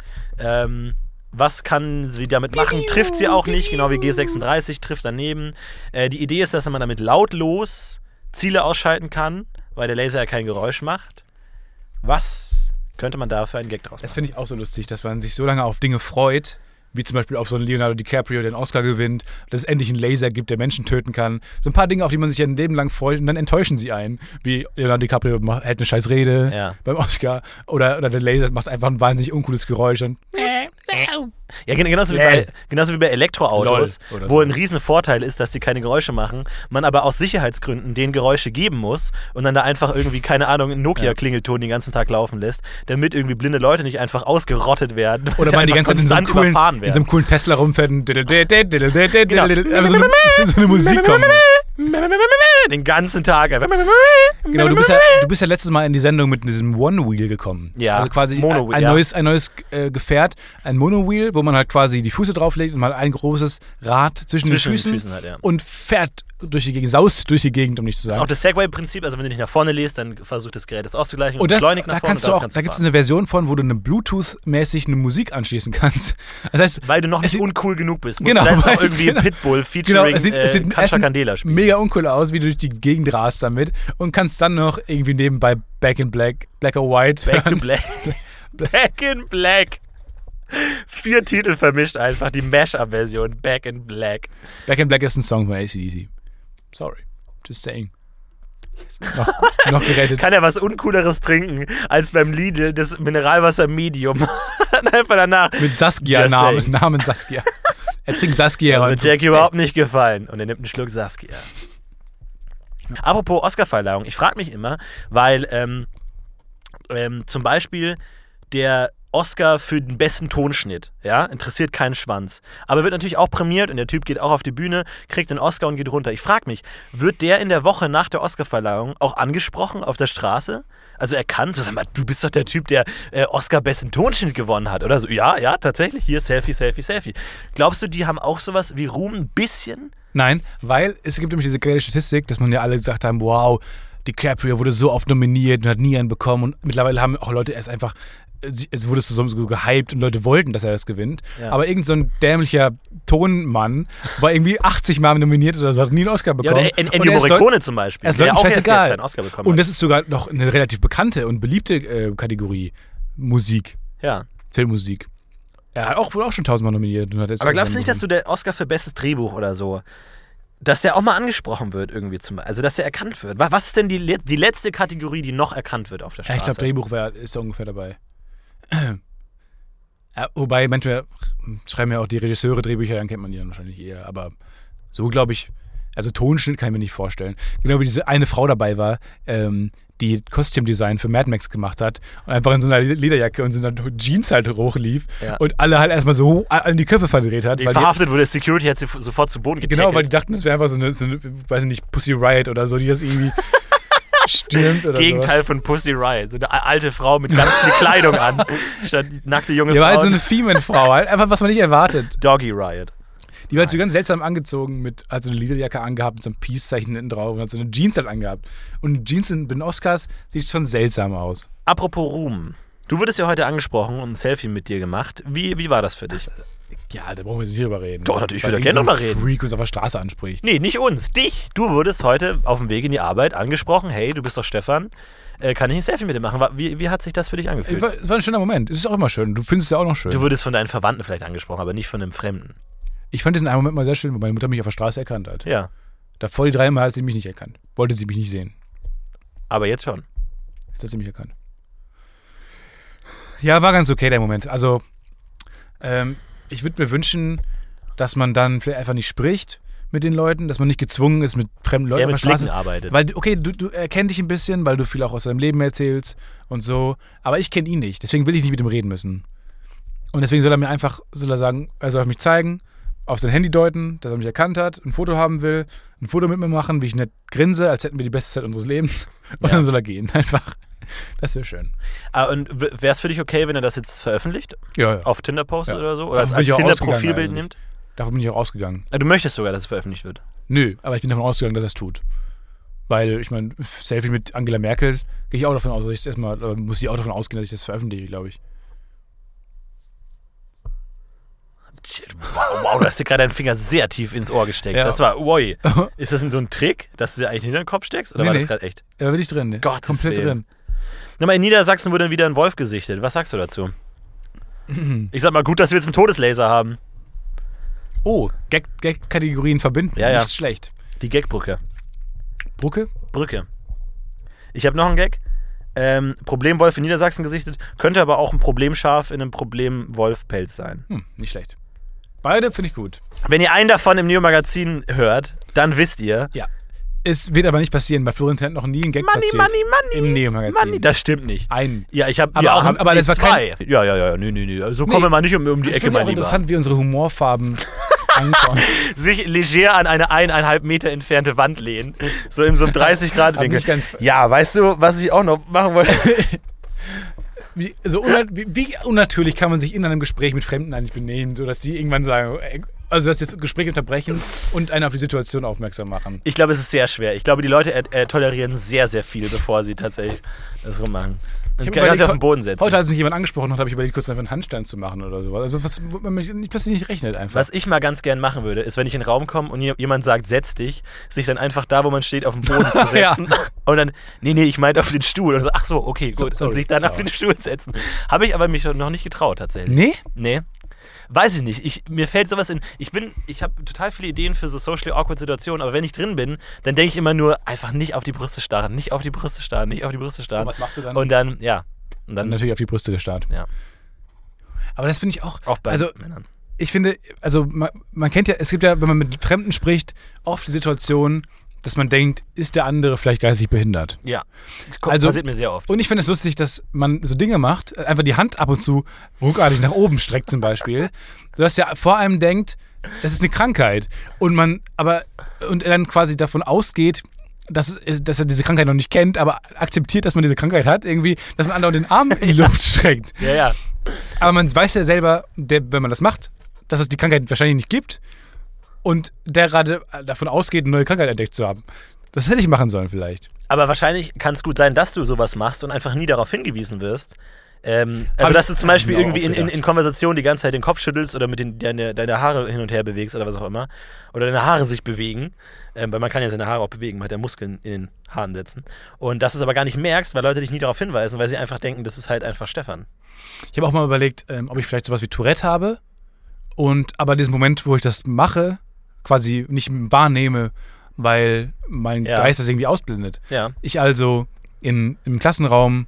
Was kann sie damit machen? Trifft sie auch nicht, genau wie G36, trifft daneben. Die Idee ist, dass man damit lautlos Ziele ausschalten kann, weil der Laser ja kein Geräusch macht. Was könnte man da für einen Gag draus machen? Das finde ich auch so lustig, dass man sich so lange auf Dinge freut, wie zum Beispiel auf so einen Leonardo DiCaprio, der einen Oscar gewinnt, dass es endlich einen Laser gibt, der Menschen töten kann. So ein paar Dinge, auf die man sich ja ein Leben lang freut und dann enttäuschen sie einen. Wie Leonardo DiCaprio hält eine scheiß Rede beim Oscar oder der Laser macht einfach ein wahnsinnig uncooles Geräusch und ja, genauso wie bei Elektroautos, so. wo ein riesen Vorteil ist, dass sie keine Geräusche machen, man aber aus Sicherheitsgründen denen Geräusche geben muss und dann da einfach irgendwie, keine Ahnung, einen Nokia-Klingelton den ganzen Tag laufen lässt, damit irgendwie blinde Leute nicht einfach ausgerottet werden. Oder man die ganze Zeit in so einem coolen Tesla rumfährt und so eine Musik kommt. Den ganzen Tag einfach. Genau, du bist ja letztes Mal in die Sendung mit diesem One-Wheel gekommen. Ja, also quasi ein neues Gefährt, ein Mono-Wheel, wo man halt quasi die Füße drauflegt und mal ein großes Rad zwischen den Füßen hat, ja. und fährt saust durch die Gegend, um nicht zu Das ist sagen. auch das Segway-Prinzip, also wenn du nicht nach vorne liest, dann versucht das Gerät das auszugleichen Und beschleunigt nach da vorne. kannst du auch, da gibt es eine Version von, wo du eine Bluetooth-mäßig eine Musik anschließen kannst. Das heißt, weil du noch nicht uncool genug bist. Genau, Da ist weil- auch irgendwie genau. Pitbull featuring es sieht Katja erstens Candela spielen. mega uncool aus, wie du durch die Gegend rast damit und kannst dann noch irgendwie nebenbei Back in Black, Black or White Back to hören. Black. Back in Black. 4 Titel vermischt einfach, die Mash-Up-Version. Back in Black. Back in Black ist ein Song von AC/DC. Sorry, just saying. noch gerettet. Kann er was Uncooleres trinken, als beim Lidl das Mineralwasser Medium. Einfach danach. Mit Saskia, Just saying. Namen Saskia. Er trinkt Saskia. Das wird Jackie überhaupt nicht gefallen. Und er nimmt einen Schluck Saskia. Apropos Oscarverleihung, ich frage mich immer, weil zum Beispiel der Oscar für den besten Tonschnitt, ja, interessiert keinen Schwanz. Aber wird natürlich auch prämiert und der Typ geht auch auf die Bühne, kriegt den Oscar und geht runter. Ich frage mich, wird der in der Woche nach der Oscarverleihung auch angesprochen auf der Straße? Also erkannt, so, sag mal, du bist doch der Typ, der Oscar besten Tonschnitt gewonnen hat, oder so. Ja, tatsächlich, hier Selfie, Selfie, Selfie. Glaubst du, die haben auch sowas wie Ruhm ein bisschen? Nein, weil es gibt nämlich diese geile Statistik, dass man ja alle gesagt haben, wow, DiCaprio wurde so oft nominiert und hat nie einen bekommen und mittlerweile haben auch Leute erst einfach, es wurde so gehypt und Leute wollten, dass er das gewinnt. Ja. Aber irgend so ein dämlicher Tonmann war irgendwie 80 Mal nominiert oder so, hat nie einen Oscar Ja, bekommen. oder Ennio Morricone zum Beispiel, er ist der Leuten auch erst jetzt scheißegal. einen Oscar bekommen Und hat. das ist sogar noch eine relativ bekannte und beliebte Kategorie. Musik, Ja. Filmmusik. Er hat wohl auch schon 1000-mal nominiert. Und hat jetzt Aber auch glaubst du nicht, dass bekommen. du der Oscar für bestes Drehbuch oder so, dass der auch mal angesprochen wird irgendwie, also dass der erkannt wird? Was ist denn die letzte Kategorie, die noch erkannt wird auf der Ja, Straße? ich glaube, Drehbuch ist da ungefähr dabei. Ja, wobei, manchmal schreiben ja auch die Regisseure Drehbücher, dann kennt man die dann wahrscheinlich eher. Aber so glaube ich, also Tonschnitt kann ich mir nicht vorstellen. Genau wie diese eine Frau dabei war, die Kostümdesign für Mad Max gemacht hat und einfach in so einer Lederjacke und so einer Jeans halt hochlief Ja. und alle halt erstmal so an die Köpfe verdreht hat. die weil verhaftet wurde, Security hat sie sofort zu Boden getackelt. genau, weil die dachten, das wäre einfach so eine, weiß ich nicht, Pussy Riot oder so, die das irgendwie stürmt oder Gegenteil von Pussy Riot. So eine alte Frau mit ganz viel Kleidung an, statt nackte junge Die war halt so Frauen. eine Female-Frau, halt einfach, was man nicht erwartet. Doggy Riot. Die war halt so ganz seltsam angezogen, hat so eine Lederjacke angehabt mit so einem Peace-Zeichen hinten drauf und hat so eine Jeans halt angehabt. Und Jeans bei den Oscars sieht schon seltsam aus. Apropos Ruhm. Du wurdest ja heute angesprochen und ein Selfie mit dir gemacht. Wie war das für dich? Ja, da brauchen wir nicht drüber reden. Doch, natürlich, Weil ich würde da irgend gerne so ein drüber reden. Freak uns auf der Straße anspricht. Nee, nicht uns, dich. Du wurdest heute auf dem Weg in die Arbeit angesprochen. Hey, du bist doch Stefan. Kann ich ein Selfie mit dir machen? Wie hat sich das für dich angefühlt? Es war ein schöner Moment. Es ist auch immer schön. Du findest es ja auch noch schön. Du wurdest von deinen Verwandten vielleicht angesprochen, aber nicht von einem Fremden. Ich fand diesen einen Moment mal sehr schön, wo meine Mutter mich auf der Straße erkannt hat. Ja, Davor die 3 Mal hat sie mich nicht erkannt. Wollte sie mich nicht sehen. aber jetzt schon. Jetzt hat sie mich erkannt. Ja, war ganz okay der Moment. Also, ich würde mir wünschen, dass man dann vielleicht einfach nicht spricht mit den Leuten, dass man nicht gezwungen ist, mit fremden Leuten Er auf mit der Straße. Blicken arbeitet. Weil, okay, du erkennst dich ein bisschen, weil du viel auch aus deinem Leben erzählst und so. Aber ich kenne ihn nicht. Deswegen will ich nicht mit ihm reden müssen. Und deswegen soll er sagen, er soll auf mich zeigen, auf sein Handy deuten, dass er mich erkannt hat, ein Foto haben will, ein Foto mit mir machen, wie ich nett grinse, als hätten wir die beste Zeit unseres Lebens. Und Ja. dann soll er gehen. Einfach. Das wäre schön. Und wäre es für dich okay, wenn er das jetzt veröffentlicht? Ja, ja. Auf Tinder postet Ja. oder so? Oder Davon als bin ich auch Tinder-Profilbild ausgegangen nimmt? Davon bin ich auch ausgegangen. Du möchtest sogar, dass es veröffentlicht wird. Nö, aber ich bin davon ausgegangen, dass er es tut. Weil, ich meine, Selfie mit Angela Merkel, gehe ich auch davon aus, dass ich das erstmal, muss ich auch davon ausgehen, dass ich das veröffentliche, glaube ich. Shit, wow, du hast dir gerade deinen Finger sehr tief ins Ohr gesteckt. Ja. Das war, ui. Ist das so ein Trick, dass du dir eigentlich hinter den Kopf steckst? Oder Nee, war das nee. gerade echt? Da bin ich drin, ne? Gottes Komplett Willen. drin. Na, mal in Niedersachsen wurde wieder ein Wolf gesichtet. Was sagst du dazu? Ich sag mal, gut, dass wir jetzt einen Todeslaser haben. Oh, Gag-Kategorien verbinden. Ja, ja. Nicht schlecht. Die Gagbrücke. Brücke? Brücke. Ich habe noch einen Gag. Problemwolf in Niedersachsen gesichtet, könnte aber auch ein Problemschaf in einem Problemwolfpelz sein. Nicht schlecht. Beide finde ich gut. Wenn ihr einen davon im Neo-Magazin hört, dann wisst ihr, Ja. Es wird aber nicht passieren, weil Florentin hat noch nie einen Gag passiert. Im Neo-Magazin. Money, das stimmt nicht. Einen. Ja, ich habe Aber auch- aber das war zwei. Ja, nee. So kommen wir mal nicht um die Ich Ecke, finde mein auch Lieber. interessant, wie unsere Humorfarben ankommen. Sich leger an eine 1,5 Meter entfernte Wand lehnen. So in so einem 30-Grad-Winkel. nicht ganz- Ja, weißt du, was ich auch noch machen wollte? Wie unnatürlich kann man sich in einem Gespräch mit Fremden eigentlich benehmen, sodass sie irgendwann sagen, ey, Also das jetzt Gespräch unterbrechen und einen auf die Situation aufmerksam machen. Ich glaube, es ist sehr schwer. Ich glaube, die Leute tolerieren sehr, sehr viel, bevor sie tatsächlich das rummachen. Und kann sie auf den Boden setzen. Heute, als mich jemand angesprochen hat, habe ich überlegt, kurz einfach einen Handstand zu machen oder sowas. Also was man plötzlich nicht rechnet einfach. Was ich mal ganz gern machen würde, ist, wenn ich in den Raum komme und jemand sagt, setz dich, sich dann einfach da, wo man steht, auf den Boden zu setzen. Und dann, nee, ich meinte auf den Stuhl. Und so, ach so, okay, gut. Sorry, und sich dann auf den Stuhl setzen. Habe ich aber mich noch nicht getraut, tatsächlich. Nee? Nee. Weiß ich nicht. Mir fällt sowas in. Ich habe total viele Ideen für so socially awkward Situationen, aber wenn ich drin bin, dann denke ich immer nur, einfach nicht auf die Brüste starren, nicht auf die Brüste starren, nicht auf die Brüste starren. Und was machst du dann? Und dann, ja. Und dann natürlich auf die Brüste gestarrt. Ja. Aber das finde ich auch. Auch bei Männern. Ich finde, also man kennt ja, es gibt ja, wenn man mit Fremden spricht, oft die Situation, dass man denkt, ist der andere vielleicht geistig behindert? Ja, das passiert mir sehr oft. Und ich finde es lustig, dass man so Dinge macht, einfach die Hand ab und zu ruckartig nach oben streckt zum Beispiel, sodass er vor allem denkt, das ist eine Krankheit. Und er dann quasi davon ausgeht, dass er diese Krankheit noch nicht kennt, aber akzeptiert, dass man diese Krankheit hat, irgendwie, dass man andauernd den Arm in die Luft streckt. Ja. Aber man weiß ja selber, wenn man das macht, dass es die Krankheit wahrscheinlich nicht gibt. Und der gerade davon ausgeht, eine neue Krankheit entdeckt zu haben. Das hätte ich machen sollen vielleicht. Aber wahrscheinlich kann es gut sein, dass du sowas machst und einfach nie darauf hingewiesen wirst. Also dass du zum Beispiel irgendwie in Konversation die ganze Zeit den Kopf schüttelst oder mit deine Haare hin und her bewegst oder was auch immer. Oder deine Haare sich bewegen. Weil man kann ja seine Haare auch bewegen, man hat ja Muskeln in den Haaren setzen. Und dass du es aber gar nicht merkst, weil Leute dich nie darauf hinweisen, weil sie einfach denken, das ist halt einfach Stefan. Ich habe auch mal überlegt, ob ich vielleicht sowas wie Tourette habe. Aber diesen Moment, wo ich das mache, quasi nicht wahrnehme, weil mein Geist das irgendwie ausblendet. Ja. Ich also im Klassenraum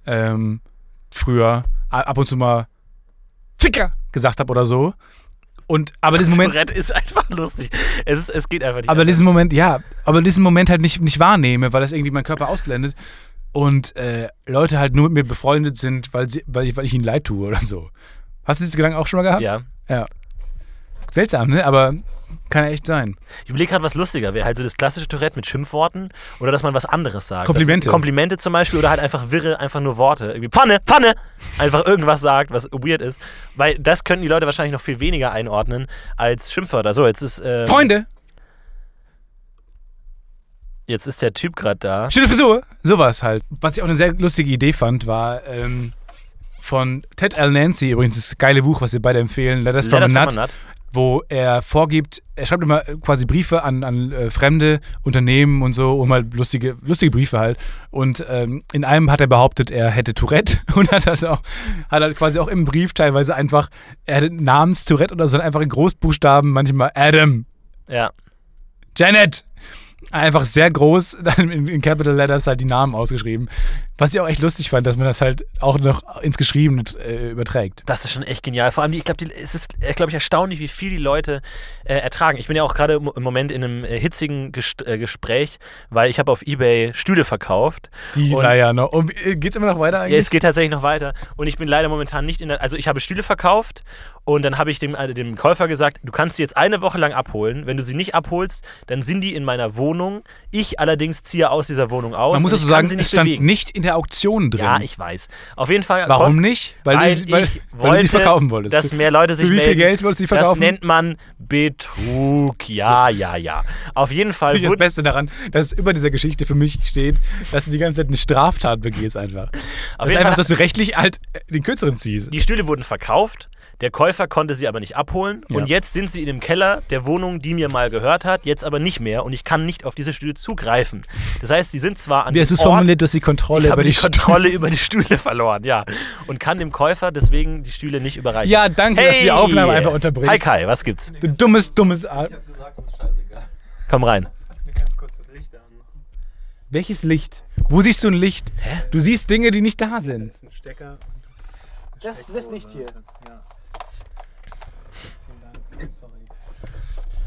früher ab und zu mal Ficker gesagt habe oder so. Aber diesen Moment. Tourette ist einfach lustig. Es geht einfach nicht. Aber diesen Moment halt nicht wahrnehme, weil das irgendwie mein Körper ausblendet. Und Leute halt nur mit mir befreundet sind, weil ich ihnen leid tue oder so. Hast du diese Gedanken auch schon mal gehabt? Ja. Seltsam, ne? Aber kann ja echt sein. Ich überlege gerade, was lustiger wäre. Halt so das klassische Tourette mit Schimpfworten oder dass man was anderes sagt. Komplimente. Komplimente zum Beispiel oder halt einfach einfach nur Worte. Irgendwie Pfanne! Einfach irgendwas sagt, was weird ist. Weil das könnten die Leute wahrscheinlich noch viel weniger einordnen als Schimpfwörter. So, jetzt ist... Freunde! Jetzt ist der Typ gerade da. Schöne Frisur! Sowas halt. Was ich auch eine sehr lustige Idee fand, war von Ted L. Nancy, übrigens das geile Buch, was wir beide empfehlen, Letters from a Nut, wo er vorgibt, er schreibt immer quasi Briefe an fremde Unternehmen und so, und mal lustige Briefe halt. Und in einem hat er behauptet, er hätte Tourette und hat halt quasi auch im Brief teilweise einfach, er hätte Namens-Tourette oder so, einfach in Großbuchstaben, manchmal Adam. Ja. Janet. Einfach sehr groß, dann in Capital Letters halt die Namen ausgeschrieben. Was ich auch echt lustig fand, dass man das halt auch noch ins Geschriebene überträgt. Das ist schon echt genial. Vor allem, es ist erstaunlich, wie viel die Leute ertragen. Ich bin ja auch gerade im Moment in einem hitzigen Gespräch, weil ich habe auf eBay Stühle verkauft. Noch. Und geht's immer noch weiter eigentlich? Ja, es geht tatsächlich noch weiter. Und ich bin leider momentan nicht also ich habe Stühle verkauft und dann habe ich dem Käufer gesagt, du kannst sie jetzt eine Woche lang abholen. Wenn du sie nicht abholst, dann sind die in meiner Wohnung. Ich allerdings ziehe aus dieser Wohnung aus. Man muss dazu sagen, es stand nicht in der Auktion drin. Ja, ich weiß. Auf jeden Fall. Warum nicht? Weil du sie verkaufen wolltest. Dass mehr Leute sich melden. Für wie viel Geld wolltest du sie verkaufen? Das nennt man Betrug. Ja. Auf jeden Fall. Finde ich das Beste daran, dass über dieser Geschichte für mich steht, dass du die ganze Zeit eine Straftat begehst einfach. Auf jeden Fall, dass du rechtlich halt den Kürzeren ziehst. Die Stühle wurden verkauft. Der Käufer konnte sie aber nicht abholen. Ja. Und jetzt sind sie in dem Keller der Wohnung, die mir mal gehört hat, jetzt aber nicht mehr. Und ich kann nicht auf diese Stühle zugreifen. Das heißt, sie sind zwar an dem Ort... Wie hast du formuliert, dass die Kontrolle über die Kontrolle über die Stühle verloren, ja. Und kann dem Käufer deswegen die Stühle nicht überreichen. Ja, danke, dass du die Aufnahme einfach unterbrichst. Hi Kai, was gibt's? Du dummes... Ich hab gesagt, das ist scheißegal. Komm rein. Ich will ganz kurz das Licht anmachen. Welches Licht? Wo siehst du ein Licht? Hä? Du siehst Dinge, die nicht da sind. Das ist ein Stecker. Das Licht hier. Ja. Vielen Dank. Sorry.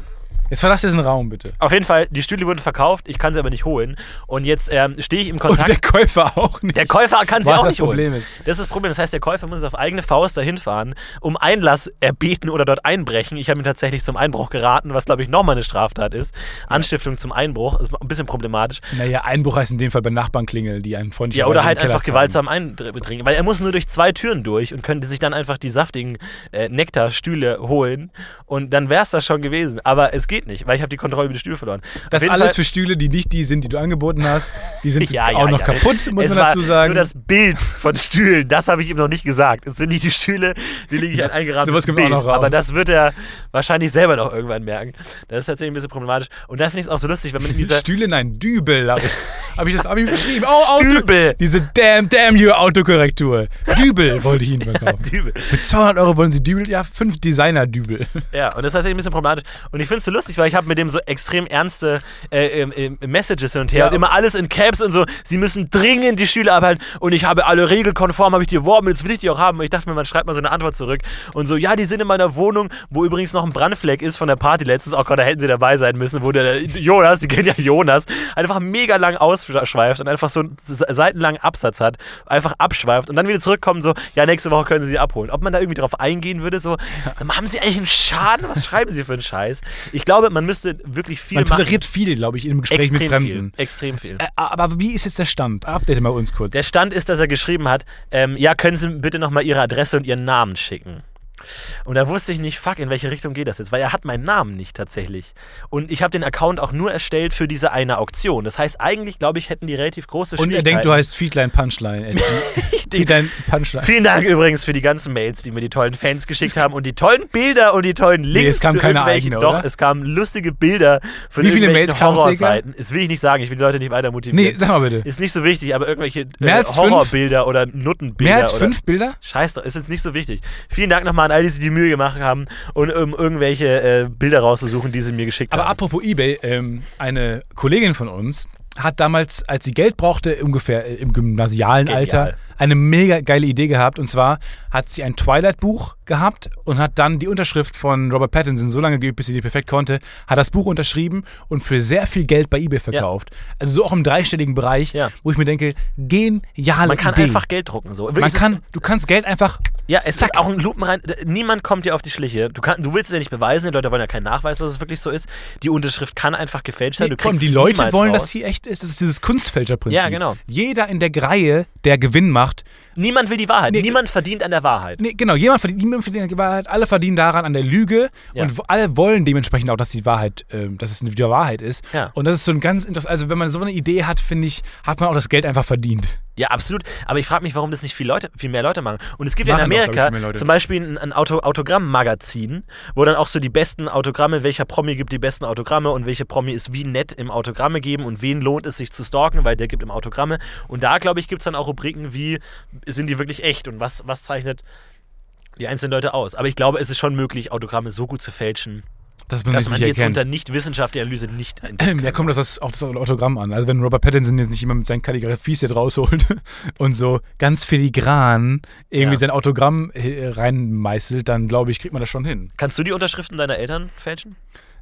Jetzt verlass diesen Raum, bitte. Auf jeden Fall, die Stühle wurden verkauft, ich kann sie aber nicht holen. Und jetzt stehe ich im Und Kontakt. der Käufer auch nicht. Der Käufer kann sie Was auch das nicht Problem holen. ist. Das ist das Problem. Das heißt, der Käufer muss auf eigene Faust dahin fahren, um Einlass erbeten oder dort einbrechen. Ich habe ihm tatsächlich zum Einbruch geraten, was, glaube ich, nochmal eine Straftat ist. Anstiftung zum Einbruch ist ein bisschen problematisch. Naja, Einbruch heißt in dem Fall bei Nachbarn klingeln, die einen freundlich Ja, oder halt einfach gewaltsam eindringen. Weil er muss nur durch 2 Türen durch und könnte sich dann einfach die saftigen Nektarstühle holen. Und dann wäre es das schon gewesen. Aber es geht nicht, weil ich habe die Kontrolle über die Stühle verloren. Das Auf jeden alles Fall- für Stühle, die nicht die sind, die du angeboten hast. Die sind Ja, auch noch kaputt, muss Es man war dazu sagen. Nur das Bild von Stühlen, das habe ich ihm noch nicht gesagt. Es sind nicht die Stühle, die liegen halt eingerahmt. sowas kommt auch noch raus. Aber das wird er wahrscheinlich selber noch irgendwann merken. Das ist tatsächlich ein bisschen problematisch. Und da finde ich es auch so lustig, wenn man in dieser... Stühle, nein, Dübel habe ich verschrieben. Oh, Dübel. Diese damn you Autokorrektur. Dübel wollte ich Ihnen verkaufen. Dübel. Für 200 Euro wollen Sie Dübel? Ja, 5 Designer-Dübel. Ja, und das ist tatsächlich ein bisschen problematisch. Und ich finde es so lustig, weil ich habe mit dem so extrem ernste Messages hin und her Ja, und immer alles in Caps und so. Sie müssen dringend die Stühle abhalten und ich habe alle regelkonform, habe ich die erworben, jetzt will ich die auch haben. Und ich dachte mir, man schreibt mal so eine Antwort zurück und so, ja, die sind in meiner Wohnung, wo übrigens noch ein Brandfleck ist von der Party letztens. Oh Gott, da hätten sie dabei sein müssen, wo der Jonas, die kennen ja Jonas, einfach mega lang ausschweift und einfach so einen seitenlangen Absatz hat, einfach abschweift und dann wieder zurückkommt so, ja, nächste Woche können sie die abholen. Ob man da irgendwie drauf eingehen würde, so, haben sie eigentlich einen Schaden? Was schreiben sie für einen Scheiß? Ich glaube, man müsste wirklich viel Man machen. toleriert viel, glaube ich, im Gespräch mit Fremden. Extrem viel. Aber wie ist jetzt der Stand? Update mal uns kurz. Der Stand ist, dass er geschrieben hat, ja, können Sie bitte nochmal Ihre Adresse und Ihren Namen schicken. Und da wusste ich nicht, fuck, in welche Richtung geht das jetzt? Weil er hat meinen Namen nicht tatsächlich. Und ich habe den Account auch nur erstellt für diese eine Auktion. Das heißt, eigentlich, glaube ich, hätten die relativ große Und er Schwierigkeiten. denkt, du heißt Feedline Punchline. Feedline Punchline. Vielen Dank übrigens für die ganzen Mails, die mir die tollen Fans geschickt haben und die tollen Bilder und die tollen Links. es kam zu keine irgendwelchen- eigene, Doch, oder? es kamen lustige Bilder von Wie viele irgendwelchen Mails kamen, Horrorseiten. Das will ich nicht sagen, ich will die Leute nicht weiter motivieren. Nee, sag mal bitte. Ist nicht so wichtig, aber irgendwelche Mehr als 5? Horrorbilder oder Nuttenbilder. Mehr als oder 5 Bilder? Scheiß drauf, ist jetzt nicht so wichtig. Vielen Dank nochmal an all die, die Mühe gemacht haben und irgendwelche Bilder rauszusuchen, die sie mir geschickt Aber haben. apropos eBay, eine Kollegin von uns hat damals, als sie Geld brauchte, ungefähr im gymnasialen Genial. Alter, eine mega geile Idee gehabt. Und zwar hat sie ein Twilight-Buch gehabt und hat dann die Unterschrift von Robert Pattinson so lange geübt, bis sie die perfekt konnte, hat das Buch unterschrieben und für sehr viel Geld bei eBay verkauft. Also so auch im dreistelligen Bereich, Ja. wo ich mir denke, geniale Man kann Idee. einfach Geld drucken. So. Wirklich, Du kannst Geld einfach... Ja, es ist auch ein Lupenrein. Niemand kommt dir auf die Schliche. Du willst es ja nicht beweisen, die Leute wollen ja keinen Nachweis, dass es wirklich so ist. Die Unterschrift kann einfach gefälscht sein. Du Komm, kriegst die es Leute niemals wollen, raus. dass sie echt ist. Das ist dieses Kunstfälscherprinzip. Ja, genau. Jeder in der Reihe, der Gewinn macht, Niemand will die Wahrheit. Nee, Niemand verdient an der Wahrheit. nee, genau, niemand verdient an der Wahrheit, alle verdienen daran an der Lüge Ja. und alle wollen dementsprechend auch, dass die Wahrheit, dass es die Wahrheit ist. Ja. Und das ist so ein ganz interessant, also wenn man so eine Idee hat, finde ich, hat man auch das Geld einfach verdient. Ja, absolut. Aber ich frage mich, warum das nicht viel mehr Leute machen. Und es gibt ja in Machen doch, Amerika glaub ich, viel mehr Leute. zum Beispiel ein Autogramm-Magazin, wo dann auch so die besten Autogramme, welcher Promi gibt die besten Autogramme und welche Promi ist wie nett im Autogramme geben und wen lohnt es sich zu stalken, weil der gibt im Autogramme. Und da, glaube ich, gibt es dann auch Rubriken wie, sind die wirklich echt und was zeichnet die einzelnen Leute aus. Aber ich glaube, es ist schon möglich, Autogramme so gut zu fälschen, Dass man dass das man nicht jetzt erkennt. unter nicht-wissenschaftlicher Analyse nicht entdecken Ja, kann. kommt das auf das Autogramm an. Also wenn Robert Pattinson jetzt nicht immer mit seinen Kalligrafie-Set rausholt und so ganz filigran irgendwie Ja. sein Autogramm reinmeißelt, dann glaube ich, kriegt man das schon hin. Kannst du die Unterschriften deiner Eltern fälschen?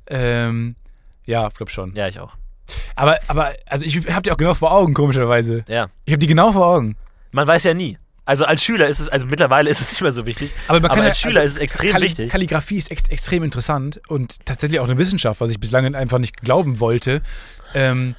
Ja, glaube schon. Ja, ich auch. Aber also ich habe die auch genau vor Augen, komischerweise. Ja. Ich habe die genau vor Augen. Man weiß ja nie. Also als Schüler ist es, also mittlerweile ist es nicht mehr so wichtig, Aber, man kann als Schüler also ist es extrem wichtig. Kalligrafie ist extrem interessant und tatsächlich auch eine Wissenschaft, was ich bislang einfach nicht glauben wollte. Meine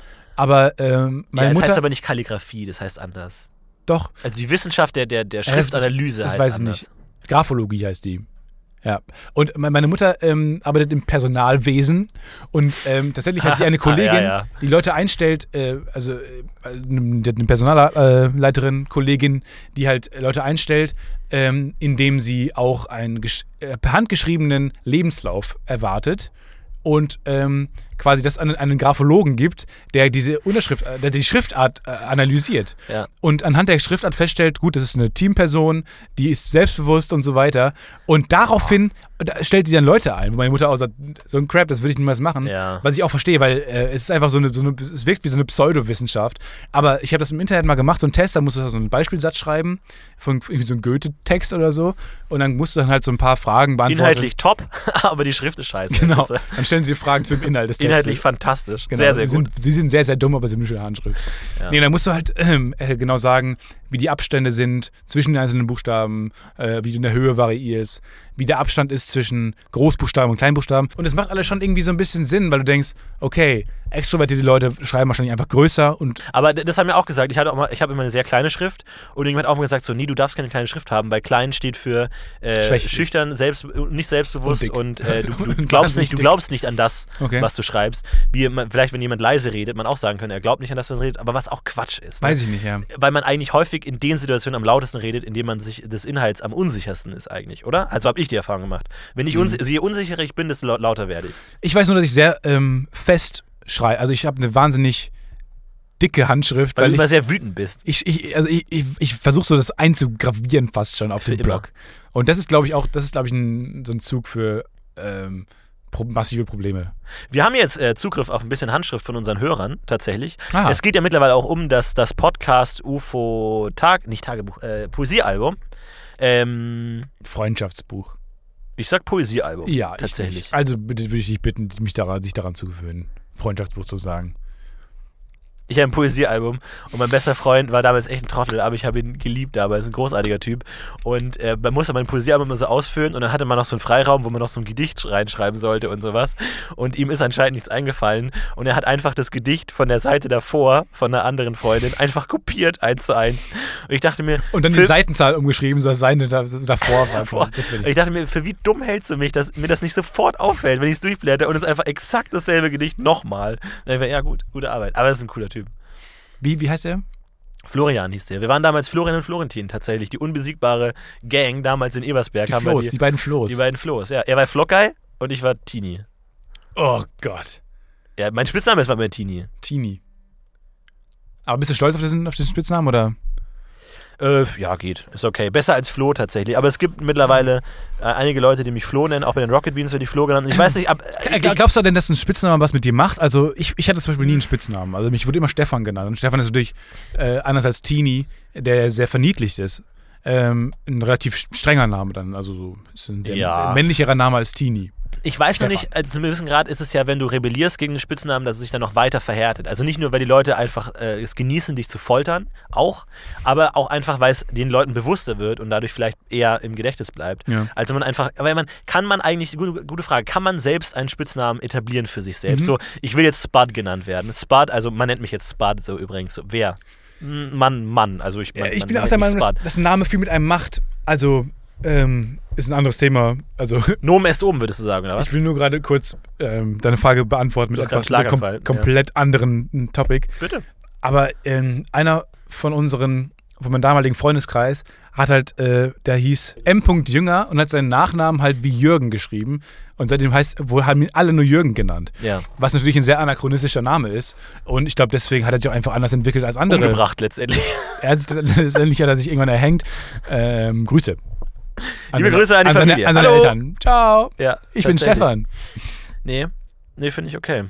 Es Mutter... heißt aber nicht Kalligrafie, das heißt anders. doch, Also die Wissenschaft der Schriftanalyse das heißt weiß ich anders. nicht. Graphologie heißt die. Ja. Und meine Mutter arbeitet im Personalwesen und tatsächlich hat sie eine Kollegin, Ja. die Leute einstellt, eine Personalleiterin, Kollegin, die halt Leute einstellt, indem sie auch einen handgeschriebenen Lebenslauf erwartet und quasi das an einen Graphologen gibt, der diese Unterschrift, der die Schriftart analysiert. Ja. Und anhand der Schriftart feststellt, gut, das ist eine Teamperson, die ist selbstbewusst und so weiter. Und daraufhin stellt sie dann Leute ein, wo meine Mutter auch sagt, so ein Crap, das würde ich niemals machen. Ja. Was ich auch verstehe, weil es ist einfach es wirkt wie so eine Pseudowissenschaft. Aber ich habe das im Internet mal gemacht, so einen Test, da musst du so einen Beispielsatz schreiben, von irgendwie so einem Goethe-Text oder so. Und dann musst du dann halt so ein paar Fragen beantworten. Inhaltlich top, aber die Schrift ist scheiße. Genau. Dann stellen sie Fragen zum Inhalt des Textes. Inhaltlich fantastisch. Genau, Sehr, sehr gut. Sie sind sehr, sehr dumm, aber sie haben eine schöne Handschrift. Ja. Nee, dann musst du halt genau sagen, wie die Abstände sind zwischen den einzelnen Buchstaben, wie du in der Höhe variierst, wie der Abstand ist zwischen Großbuchstaben und Kleinbuchstaben. Und das macht alles schon irgendwie so ein bisschen Sinn, weil du denkst, okay, extrovertierte Leute schreiben wahrscheinlich einfach größer und Aber das haben wir auch gesagt. Ich habe immer eine sehr kleine Schrift und irgendjemand hat auch mal gesagt, so, nee, du darfst keine kleine Schrift haben, weil klein steht für schüchtern, nicht selbstbewusst und du glaubst nicht an das, was du schreibst. Vielleicht, wenn jemand leise redet, man auch sagen könnte, er glaubt nicht an das, was er redet, aber was auch Quatsch ist. Ne? weiß ich nicht, ja. Weil man eigentlich häufig in den Situationen am lautesten redet, in denen man sich des Inhalts am unsichersten ist eigentlich, oder? Also habe ich die Erfahrung gemacht. Wenn ich je unsicherer ich bin, desto lauter werde ich. Ich weiß nur, dass ich sehr fest schreibe. Also ich habe eine wahnsinnig dicke Handschrift. Weil du ich immer sehr wütend bist. Ich versuche so das einzugravieren fast schon auf den Blog. Und das ist, glaube ich, so ein Zug für massive Probleme. Wir haben jetzt Zugriff auf ein bisschen Handschrift von unseren Hörern, tatsächlich. Ah. Es geht ja mittlerweile auch um das Podcast UFO Poesiealbum. Freundschaftsbuch. Ich sag Poesiealbum. Ja, tatsächlich. Also bitte würde ich dich bitten, sich daran zu gewöhnen, Freundschaftsbuch zu sagen. Ich habe ein Poesiealbum und mein bester Freund war damals echt ein Trottel, aber ich habe ihn geliebt damals, ein großartiger Typ. Und man musste mein Poesiealbum immer so ausfüllen und dann hatte man noch so einen Freiraum, wo man noch so ein Gedicht reinschreiben sollte und sowas. Und ihm ist anscheinend nichts eingefallen und er hat einfach das Gedicht von der Seite davor, von einer anderen Freundin, einfach kopiert, 1:1. Und ich dachte mir... Und dann die Seitenzahl umgeschrieben, so als seine davor. Ich dachte mir, für wie dumm hältst du mich, dass mir das nicht sofort auffällt, wenn ich es durchblätter und es einfach exakt dasselbe Gedicht nochmal. Dann dachte ich mir, ja gut, gute Arbeit. Aber das ist ein cooler Typ. Wie heißt er? Florian hieß der. Wir waren damals Florian und Florentin tatsächlich. Die unbesiegbare Gang damals in Ebersberg. Die beiden Flo's. Die beiden Flo's, ja. Er war Flockguy und ich war Tini. Oh Gott. Ja, mein Spitzname ist mal Tini. Tini. Aber bist du stolz auf den Spitznamen, oder? Ja, geht. Ist okay. Besser als Flo tatsächlich. Aber es gibt mittlerweile einige Leute, die mich Flo nennen. Auch bei den Rocket Beans wird die Flo genannt. Und ich weiß nicht, glaubst du denn, dass ein Spitzname was mit dir macht? Also ich hatte zum Beispiel nie einen Spitznamen. Also mich wurde immer Stefan genannt. Und Stefan ist natürlich anders als Tini, der sehr verniedlicht ist. Ein relativ strenger Name dann. Also so ist ein sehr männlicherer Name als Tini. Ich weiß noch nicht, also zu einem gewissen Grad ist es ja, wenn du rebellierst gegen den Spitznamen, dass es sich dann noch weiter verhärtet. Also nicht nur, weil die Leute einfach es genießen, dich zu foltern, aber auch einfach, weil es den Leuten bewusster wird und dadurch vielleicht eher im Gedächtnis bleibt. Ja. Also kann man eigentlich, gute Frage, kann man selbst einen Spitznamen etablieren für sich selbst? So, ich will jetzt Spud genannt werden. Spud, also man nennt mich jetzt Spud, so übrigens. So, wer? Mann. Also ich bin auch der Meinung, dass ein Name viel mit einem macht. Also, ist ein anderes Thema. Also, Nomen est oben, würdest du sagen, oder was? Ich will nur gerade kurz deine Frage beantworten mit einem komplett anderen Topic. Bitte. Aber einer von meinem damaligen Freundeskreis hat halt, der hieß M. Jünger und hat seinen Nachnamen halt wie Jürgen geschrieben. Und seitdem haben ihn alle nur Jürgen genannt. Ja. Was natürlich ein sehr anachronistischer Name ist. Und ich glaube, deswegen hat er sich auch einfach anders entwickelt als andere. Umgebracht letztendlich. Letztendlich hat er sich irgendwann erhängt. Grüße. Liebe Grüße an die Familie. An seine Eltern. Ciao. Ja, ich bin Stefan. Nee, finde ich okay.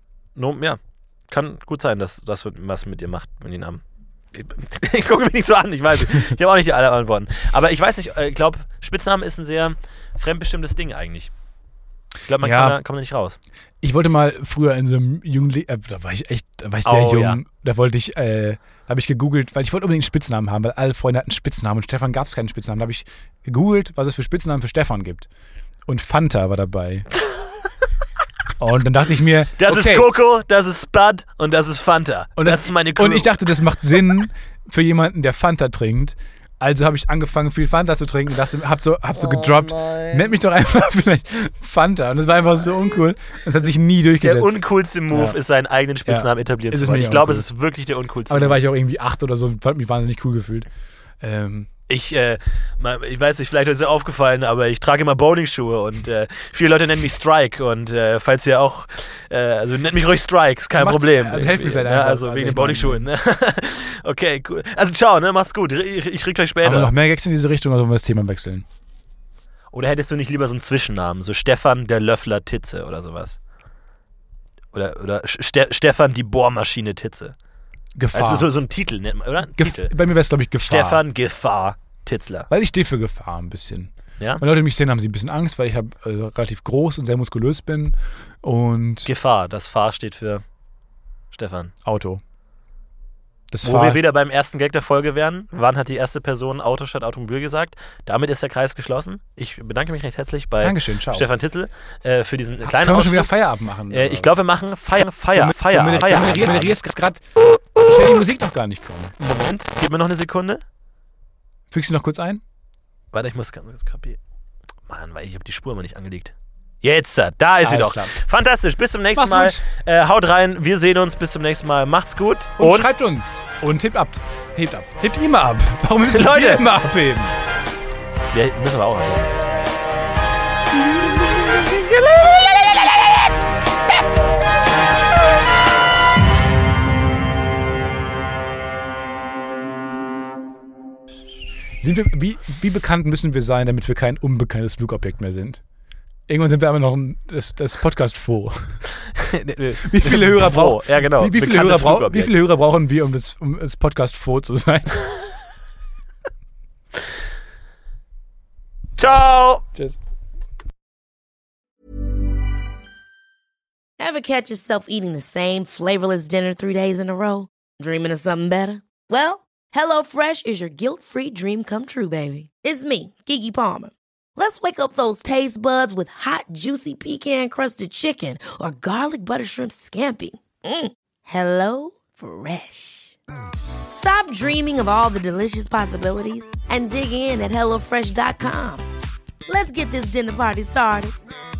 Kann gut sein, dass das was mit dir macht, mit den Namen. Ich gucke mich nicht so an, ich weiß nicht. Ich habe auch nicht alle Antworten. Aber ich weiß nicht, ich glaube, Spitznamen ist ein sehr fremdbestimmtes Ding eigentlich. Ich glaube, man kann da nicht raus. Ich wollte mal früher in so einem da war ich sehr jung. Ja. Da habe ich gegoogelt, weil ich wollte unbedingt einen Spitznamen haben, weil alle Freunde hatten Spitznamen und Stefan gab es keinen Spitznamen. Da habe ich gegoogelt, was es für Spitznamen für Stefan gibt. Und Fanta war dabei. Und dann dachte ich mir, das ist Coco, das ist Spud und das ist Fanta. Und das ist meine Crew. Und ich dachte, das macht Sinn für jemanden, der Fanta trinkt. Also habe ich angefangen, viel Fanta zu trinken und dachte, hab so gedroppt, nennt mich doch einfach vielleicht Fanta. Und das war einfach so uncool. Das hat sich nie durchgesetzt. Der uncoolste Move ist, seinen eigenen Spitznamen etabliert zu wollen. Ich glaube, es ist wirklich der uncoolste Move. Aber da war ich auch irgendwie 8 oder so und fand mich wahnsinnig cool gefühlt. Ich weiß nicht, vielleicht ist es aufgefallen, aber ich trage immer Bowling-Schuhe und viele Leute nennen mich Strike und falls ihr auch, also nennt mich ruhig Strike, ist kein Problem. Also helft mir vielleicht einfach. Also wegen den Bowling-Schuhen. Okay, cool. Also ciao, ne, macht's gut. Ich krieg euch später. Haben wir noch mehr Gags in diese Richtung oder sollen wir das Thema wechseln? Oder hättest du nicht lieber so einen Zwischennamen, so Stefan der Löffler Titze oder sowas? Oder Stefan die Bohrmaschine Titze? Gefahr. Also so ein Titel, nennt man, oder? Bei mir wäre es, glaube ich, Gefahr. Stefan Gefahr Titzler. Weil ich stehe für Gefahr ein bisschen. Ja? Wenn Leute mich sehen, haben sie ein bisschen Angst, weil ich relativ groß und sehr muskulös bin. Und Gefahr. Das Fahr steht für Stefan. Auto. Das Wo wir wieder beim ersten Gag der Folge wären. Wann hat die erste Person Auto statt Automobil gesagt? Damit ist der Kreis geschlossen. Ich bedanke mich recht herzlich bei Dankeschön, ciao. Stefan Tittel für diesen kleinen Können wir schon Ausflug. wieder Feierabend machen? Ich glaube, wir machen Feierabend. Du moderierst gerade. Ich höre die Musik noch gar nicht kommen. Moment, gib mir noch eine Sekunde. Fügst du noch kurz ein? Warte, ich muss ganz kurz kapieren. Mann, weil ich habe die Spur mal nicht angelegt. Jetzt, da ist sie Alles doch. klar. Fantastisch, bis zum nächsten Mach's Mal. Haut rein, wir sehen uns, bis zum nächsten Mal. Macht's gut. Und schreibt uns. Und hebt ab. Hebt ab. Hebt immer ab. Warum müssen Leute. wir immer abheben? Wir müssen aber auch noch. Sind wir, wie bekannt müssen wir sein, damit wir kein unbekanntes Flugobjekt mehr sind? Irgendwann sind wir aber noch das Podcast vor. Wie viele Hörer brauchen? Ja, genau. Wie viele Hörer brauchen wir, um das Podcast vor zu sein? Ciao. Tschüss. Ever catch yourself eating the same flavorless dinner 3 days in a row? Dreaming of something better? Well, HelloFresh is your guilt-free dream come true, baby. It's me, Keke Palmer. Let's wake up those taste buds with hot, juicy pecan-crusted chicken or garlic butter shrimp scampi. Hello Fresh. Stop dreaming of all the delicious possibilities and dig in at HelloFresh.com. Let's get this dinner party started.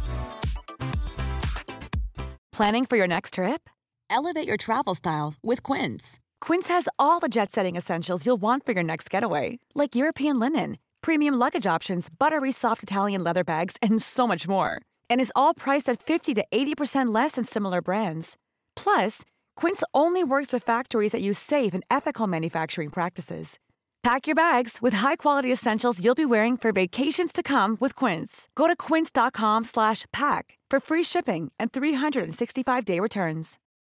Planning for your next trip? Elevate your travel style with Quince. Quince has all the jet-setting essentials you'll want for your next getaway, like European linen, premium luggage options, buttery soft Italian leather bags, and so much more. And is all priced at 50 to 80% less than similar brands. Plus, Quince only works with factories that use safe and ethical manufacturing practices. Pack your bags with high-quality essentials you'll be wearing for vacations to come with Quince. Go to quince.com/pack for free shipping and 365-day returns.